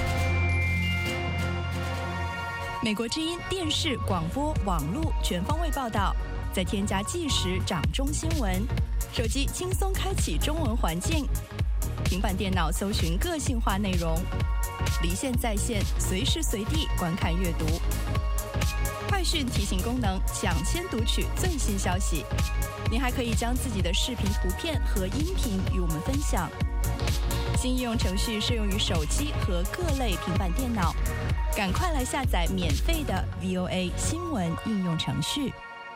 美国之音电视、广播、网络全方位报道， 再添加即时掌中新闻，手机轻松开启中文环境，平板电脑搜寻个性化内容，离线在线，随时随地观看阅读。快讯提醒功能，抢先读取最新消息。您还可以将自己的视频、图片和音频与我们分享。新应用程序适用于手机和各类平板电脑，赶快来下载免费的 VOA 新闻应用程序。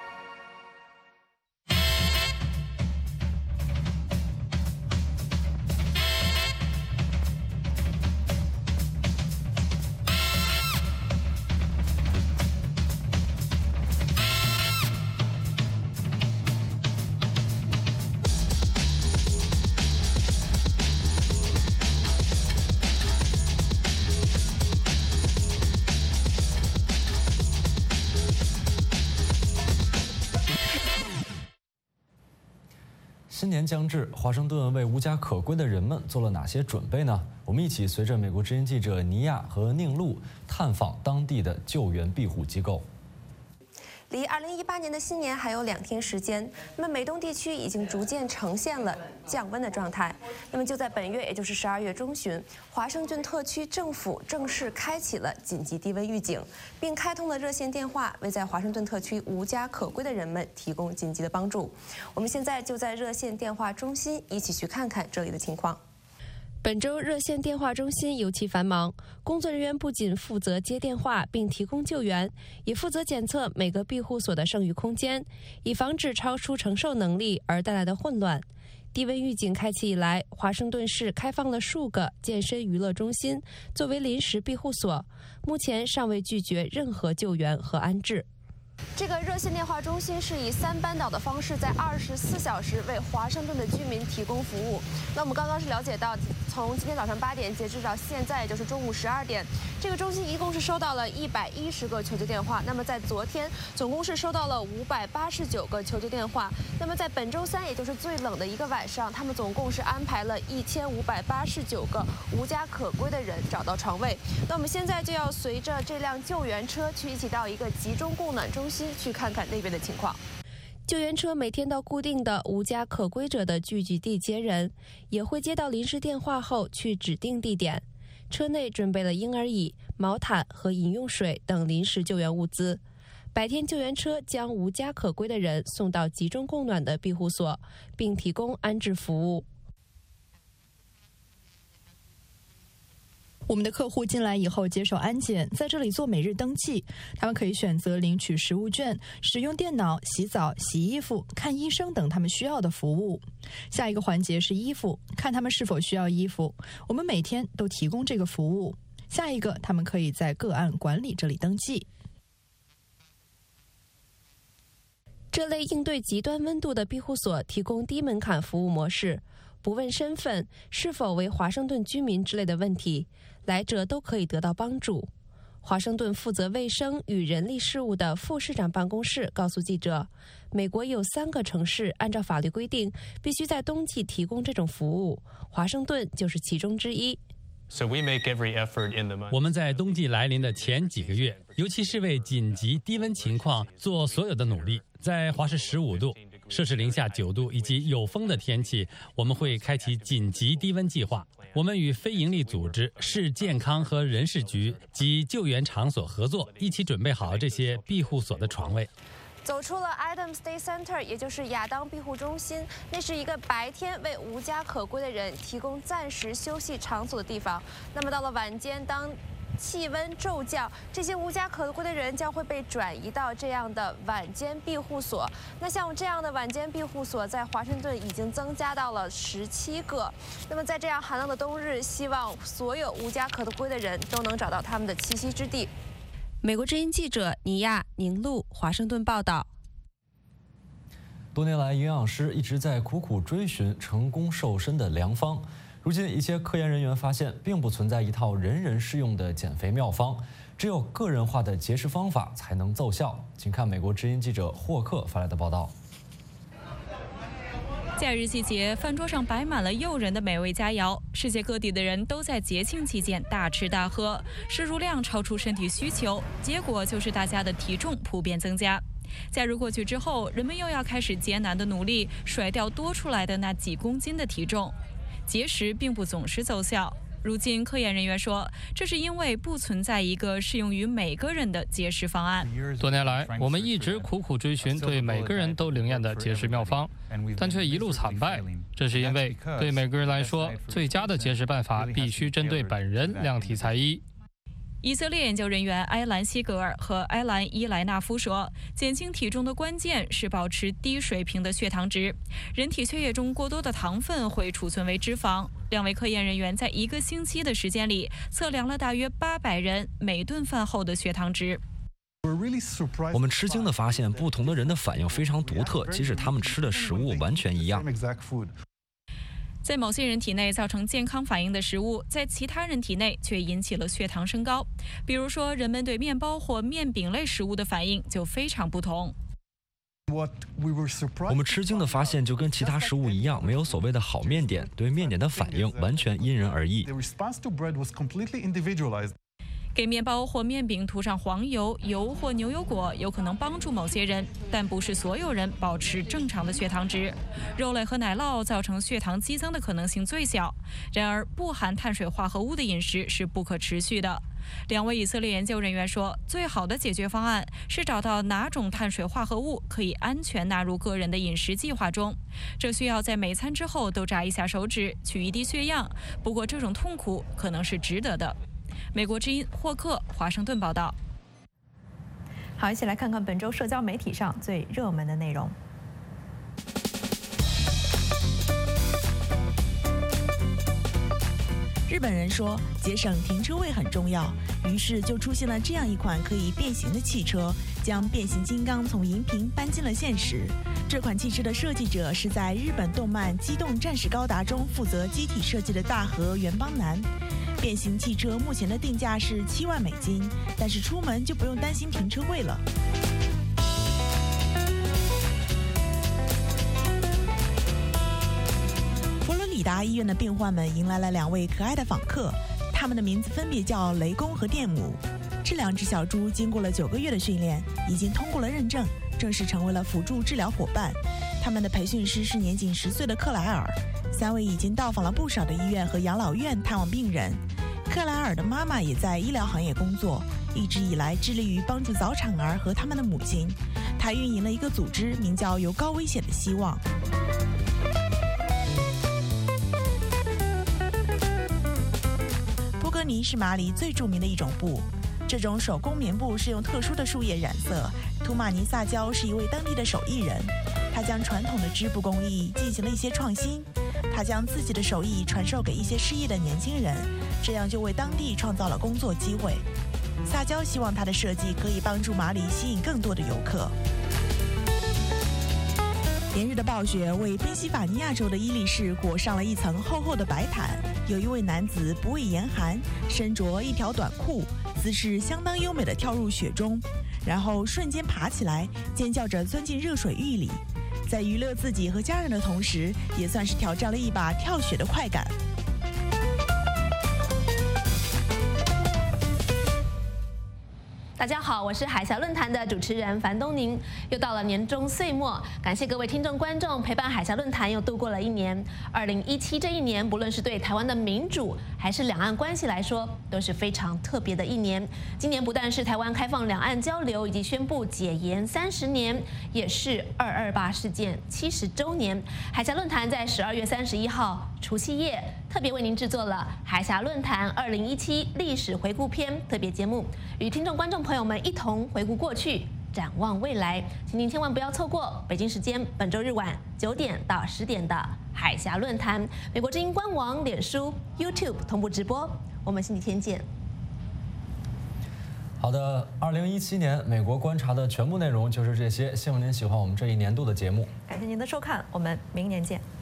新年将至，华盛顿为无家可归的人们做了哪些准备呢？我们一起随着美国之音记者尼亚和宁露探访当地的救援庇护机构。 离2018年的新年还有2天时间，那么美东地区已经逐渐呈现了降温的状态。那么就在本月，也就是12月中旬，华盛顿特区政府正式开启了紧急低温预警，并开通了热线电话，为在华盛顿特区无家可归的人们提供紧急的帮助。我们现在就在热线电话中心一起去看看这里的情况。 本周热线电话中心尤其繁忙，工作人员不仅负责接电话并提供救援，也负责检测每个庇护所的剩余空间，以防止超出承受能力而带来的混乱。低温预警开启以来，华盛顿市开放了数个健身娱乐中心作为临时庇护所，目前尚未拒绝任何救援和安置。 这个热线电话中心是以3班倒的方式，在24小时为华盛顿的居民提供服务。那我们刚刚是了解到，从今天早上8点截至到现在，也就是中午12点，这个中心一共是收到了110个求救电话。那么在昨天，总共是收到了589个求救电话。那么在本周3，也就是最冷的一个晚上，他们总共是安排了1589个无家可归的人找到床位。那我们现在就要随着这辆救援车去一起到一个集中供暖中心去看看那边的情况。 救援车每天到固定的无家可归者的聚集地接人，也会接到临时电话后去指定地点。车内准备了婴儿椅、毛毯和饮用水等临时救援物资。白天救援车将无家可归的人送到集中供暖的庇护所，并提供安置服务。 我们的客户进来以后接受安检，在这里做每日登记。他们可以选择领取食物券、使用电脑、洗澡、洗衣服、看医生等他们需要的服务。下一个环节是衣服，看他们是否需要衣服。我们每天都提供这个服务。下一个，他们可以在个案管理这里登记。 这类应对极端温度的庇护所提供低门槛服务模式，不问身份、是否为华盛顿居民之类的问题，来者都可以得到帮助。华盛顿负责卫生与人力事务的副市长办公室告诉记者，美国有3个城市按照法律规定必须在冬季提供这种服务，华盛顿就是其中之一。 我们在冬季来临的前几个月，尤其是为紧急低温情况做所有的努力。在华氏15度、摄氏零下9度以及有风的天气，我们会开启紧急低温计划。我们与非营利组织、市健康和人事局及救援场所合作，一起准备好这些庇护所的床位。 走出了 Adams Day Center， 也就是亚当庇护中心，那是一个白天为无家可归的人提供暂时休息场所的地方。那么到了晚间，当气温骤降，这些无家可归的人将会被转移到这样的晚间庇护所。那像这样的晚间庇护所在华盛顿已经增加到了17个。那么在这样寒冷的冬日，希望所有无家可归的人都能找到他们的栖息之地。 美国之音记者尼亚、宁露，华盛顿报道。 多年来，营养师一直在苦苦追寻成功瘦身的良方。如今，一些科研人员发现，并不存在一套人人适用的减肥妙方，只有个人化的节食方法才能奏效。请看美国之音记者霍克发来的报道。 假日季节，饭桌上摆满了诱人的美味佳肴，世界各地的人都在节庆期间大吃大喝，摄入量超出身体需求，结果就是大家的体重普遍增加。 加入过去之后，人们又要开始艰难的努力甩掉多出来的那几公斤的体重。节食并不总是奏效。如今，科研人员说，这是因为不存在一个适用于每个人的节食方案。 多年来，我们一直苦苦追寻对每个人都灵验的节食妙方，但却一路惨败。这是因为对每个人来说，最佳的节食办法必须针对本人量体裁衣。 以色列研究人员埃兰·西格尔和埃兰·伊莱纳夫说，减轻体重的关键是保持低水平的血糖值。人体血液中过多的糖分会储存为脂肪。2位科研人员在1个星期的时间里测量了大约800人每顿饭后的血糖值。 我们吃惊地发现，不同的人的反应非常独特，即使他们吃的食物完全一样。 在某些人体内造成健康反应的食物，在其他人体内却引起了血糖升高。比如说，人们对面包或面饼类食物的反应就非常不同。 我们吃惊地发现，就跟其他食物一样，没有所谓的好面点，对面点的反应完全因人而异。 给面包或面饼涂上黄油、油或牛油果有可能帮助某些人，但不是所有人保持正常的血糖值。肉类和奶酪造成血糖激增的可能性最小。然而，不含碳水化合物的饮食是不可持续的。2位以色列研究人员说，最好的解决方案是找到哪种碳水化合物可以安全纳入个人的饮食计划中。这需要在每餐之后都扎一下手指，取一滴血样。不过，这种痛苦可能是值得的。美国之音霍克华盛顿报道。 好，一起来看看本周社交媒体上最热门的内容。 日本人说节省停车位很重要，于是就出现了这样一款可以变形的汽车，将变形金刚从荧屏搬进了现实。这款汽车的设计者是在日本动漫《机动战士高达》中负责机体设计的大和原邦男。变形汽车目前的定价是7万美金，但是出门就不用担心停车位了。佛罗里达医院的病患们迎来了2位可爱的访客，他们的名字分别叫雷公和电母。这2只小猪经过了9个月的训练，已经通过了认证，正式成为了辅助治疗伙伴。他们的培训师是年仅10岁的克莱尔。3位已经到访了不少的医院和养老院探望病人。克莱尔的妈妈也在医疗行业工作，一直以来致力于帮助早产儿和他们的母亲。她运营了一个组织，名叫“有高危险的希望”。波哥尼是马里最著名的一种布，这种手工棉布是用特殊的树叶染色。图马尼萨娇是一位当地的手艺人，他将传统的织布工艺进行了一些创新。他将自己的手艺传授给一些失业的年轻人，这样就为当地创造了工作机会。萨娇希望他的设计可以帮助马里吸引更多的游客。连日的暴雪为宾夕法尼亚州的伊利市裹上了一层厚厚的白毯。有一位男子不畏严寒，身着一条短裤，姿势相当优美地跳入雪中，然后瞬间爬起来，尖叫着钻进热水浴里。在娱乐自己和家人的同时，也算是挑战了一把跳雪的快感。 大家好，我是海峡论坛的主持人樊东宁。又到了年终岁末，感谢各位听众观众陪伴海峡论坛又度过了一年。2017这一年，不论是对台湾的民主还是两岸关系来说，都是非常特别的一年。今年不但是台湾开放两岸交流以及宣布解严30年，也是228事件70周年。海峡论坛在12月31号除夕夜特别为您制作了海峡论坛2017历史回顾篇特别节目，与听众观众朋友们一同回顾过去，展望未来，请您千万不要错过北京时间本周日晚9点到10点的海峡论坛，美国之音官网、脸书、YouTube 同步直播。我们星期天见。 好的，2017年美国观察的全部内容就是这些。希望您喜欢我们这一年度的节目。 感谢您的收看，我们明年见。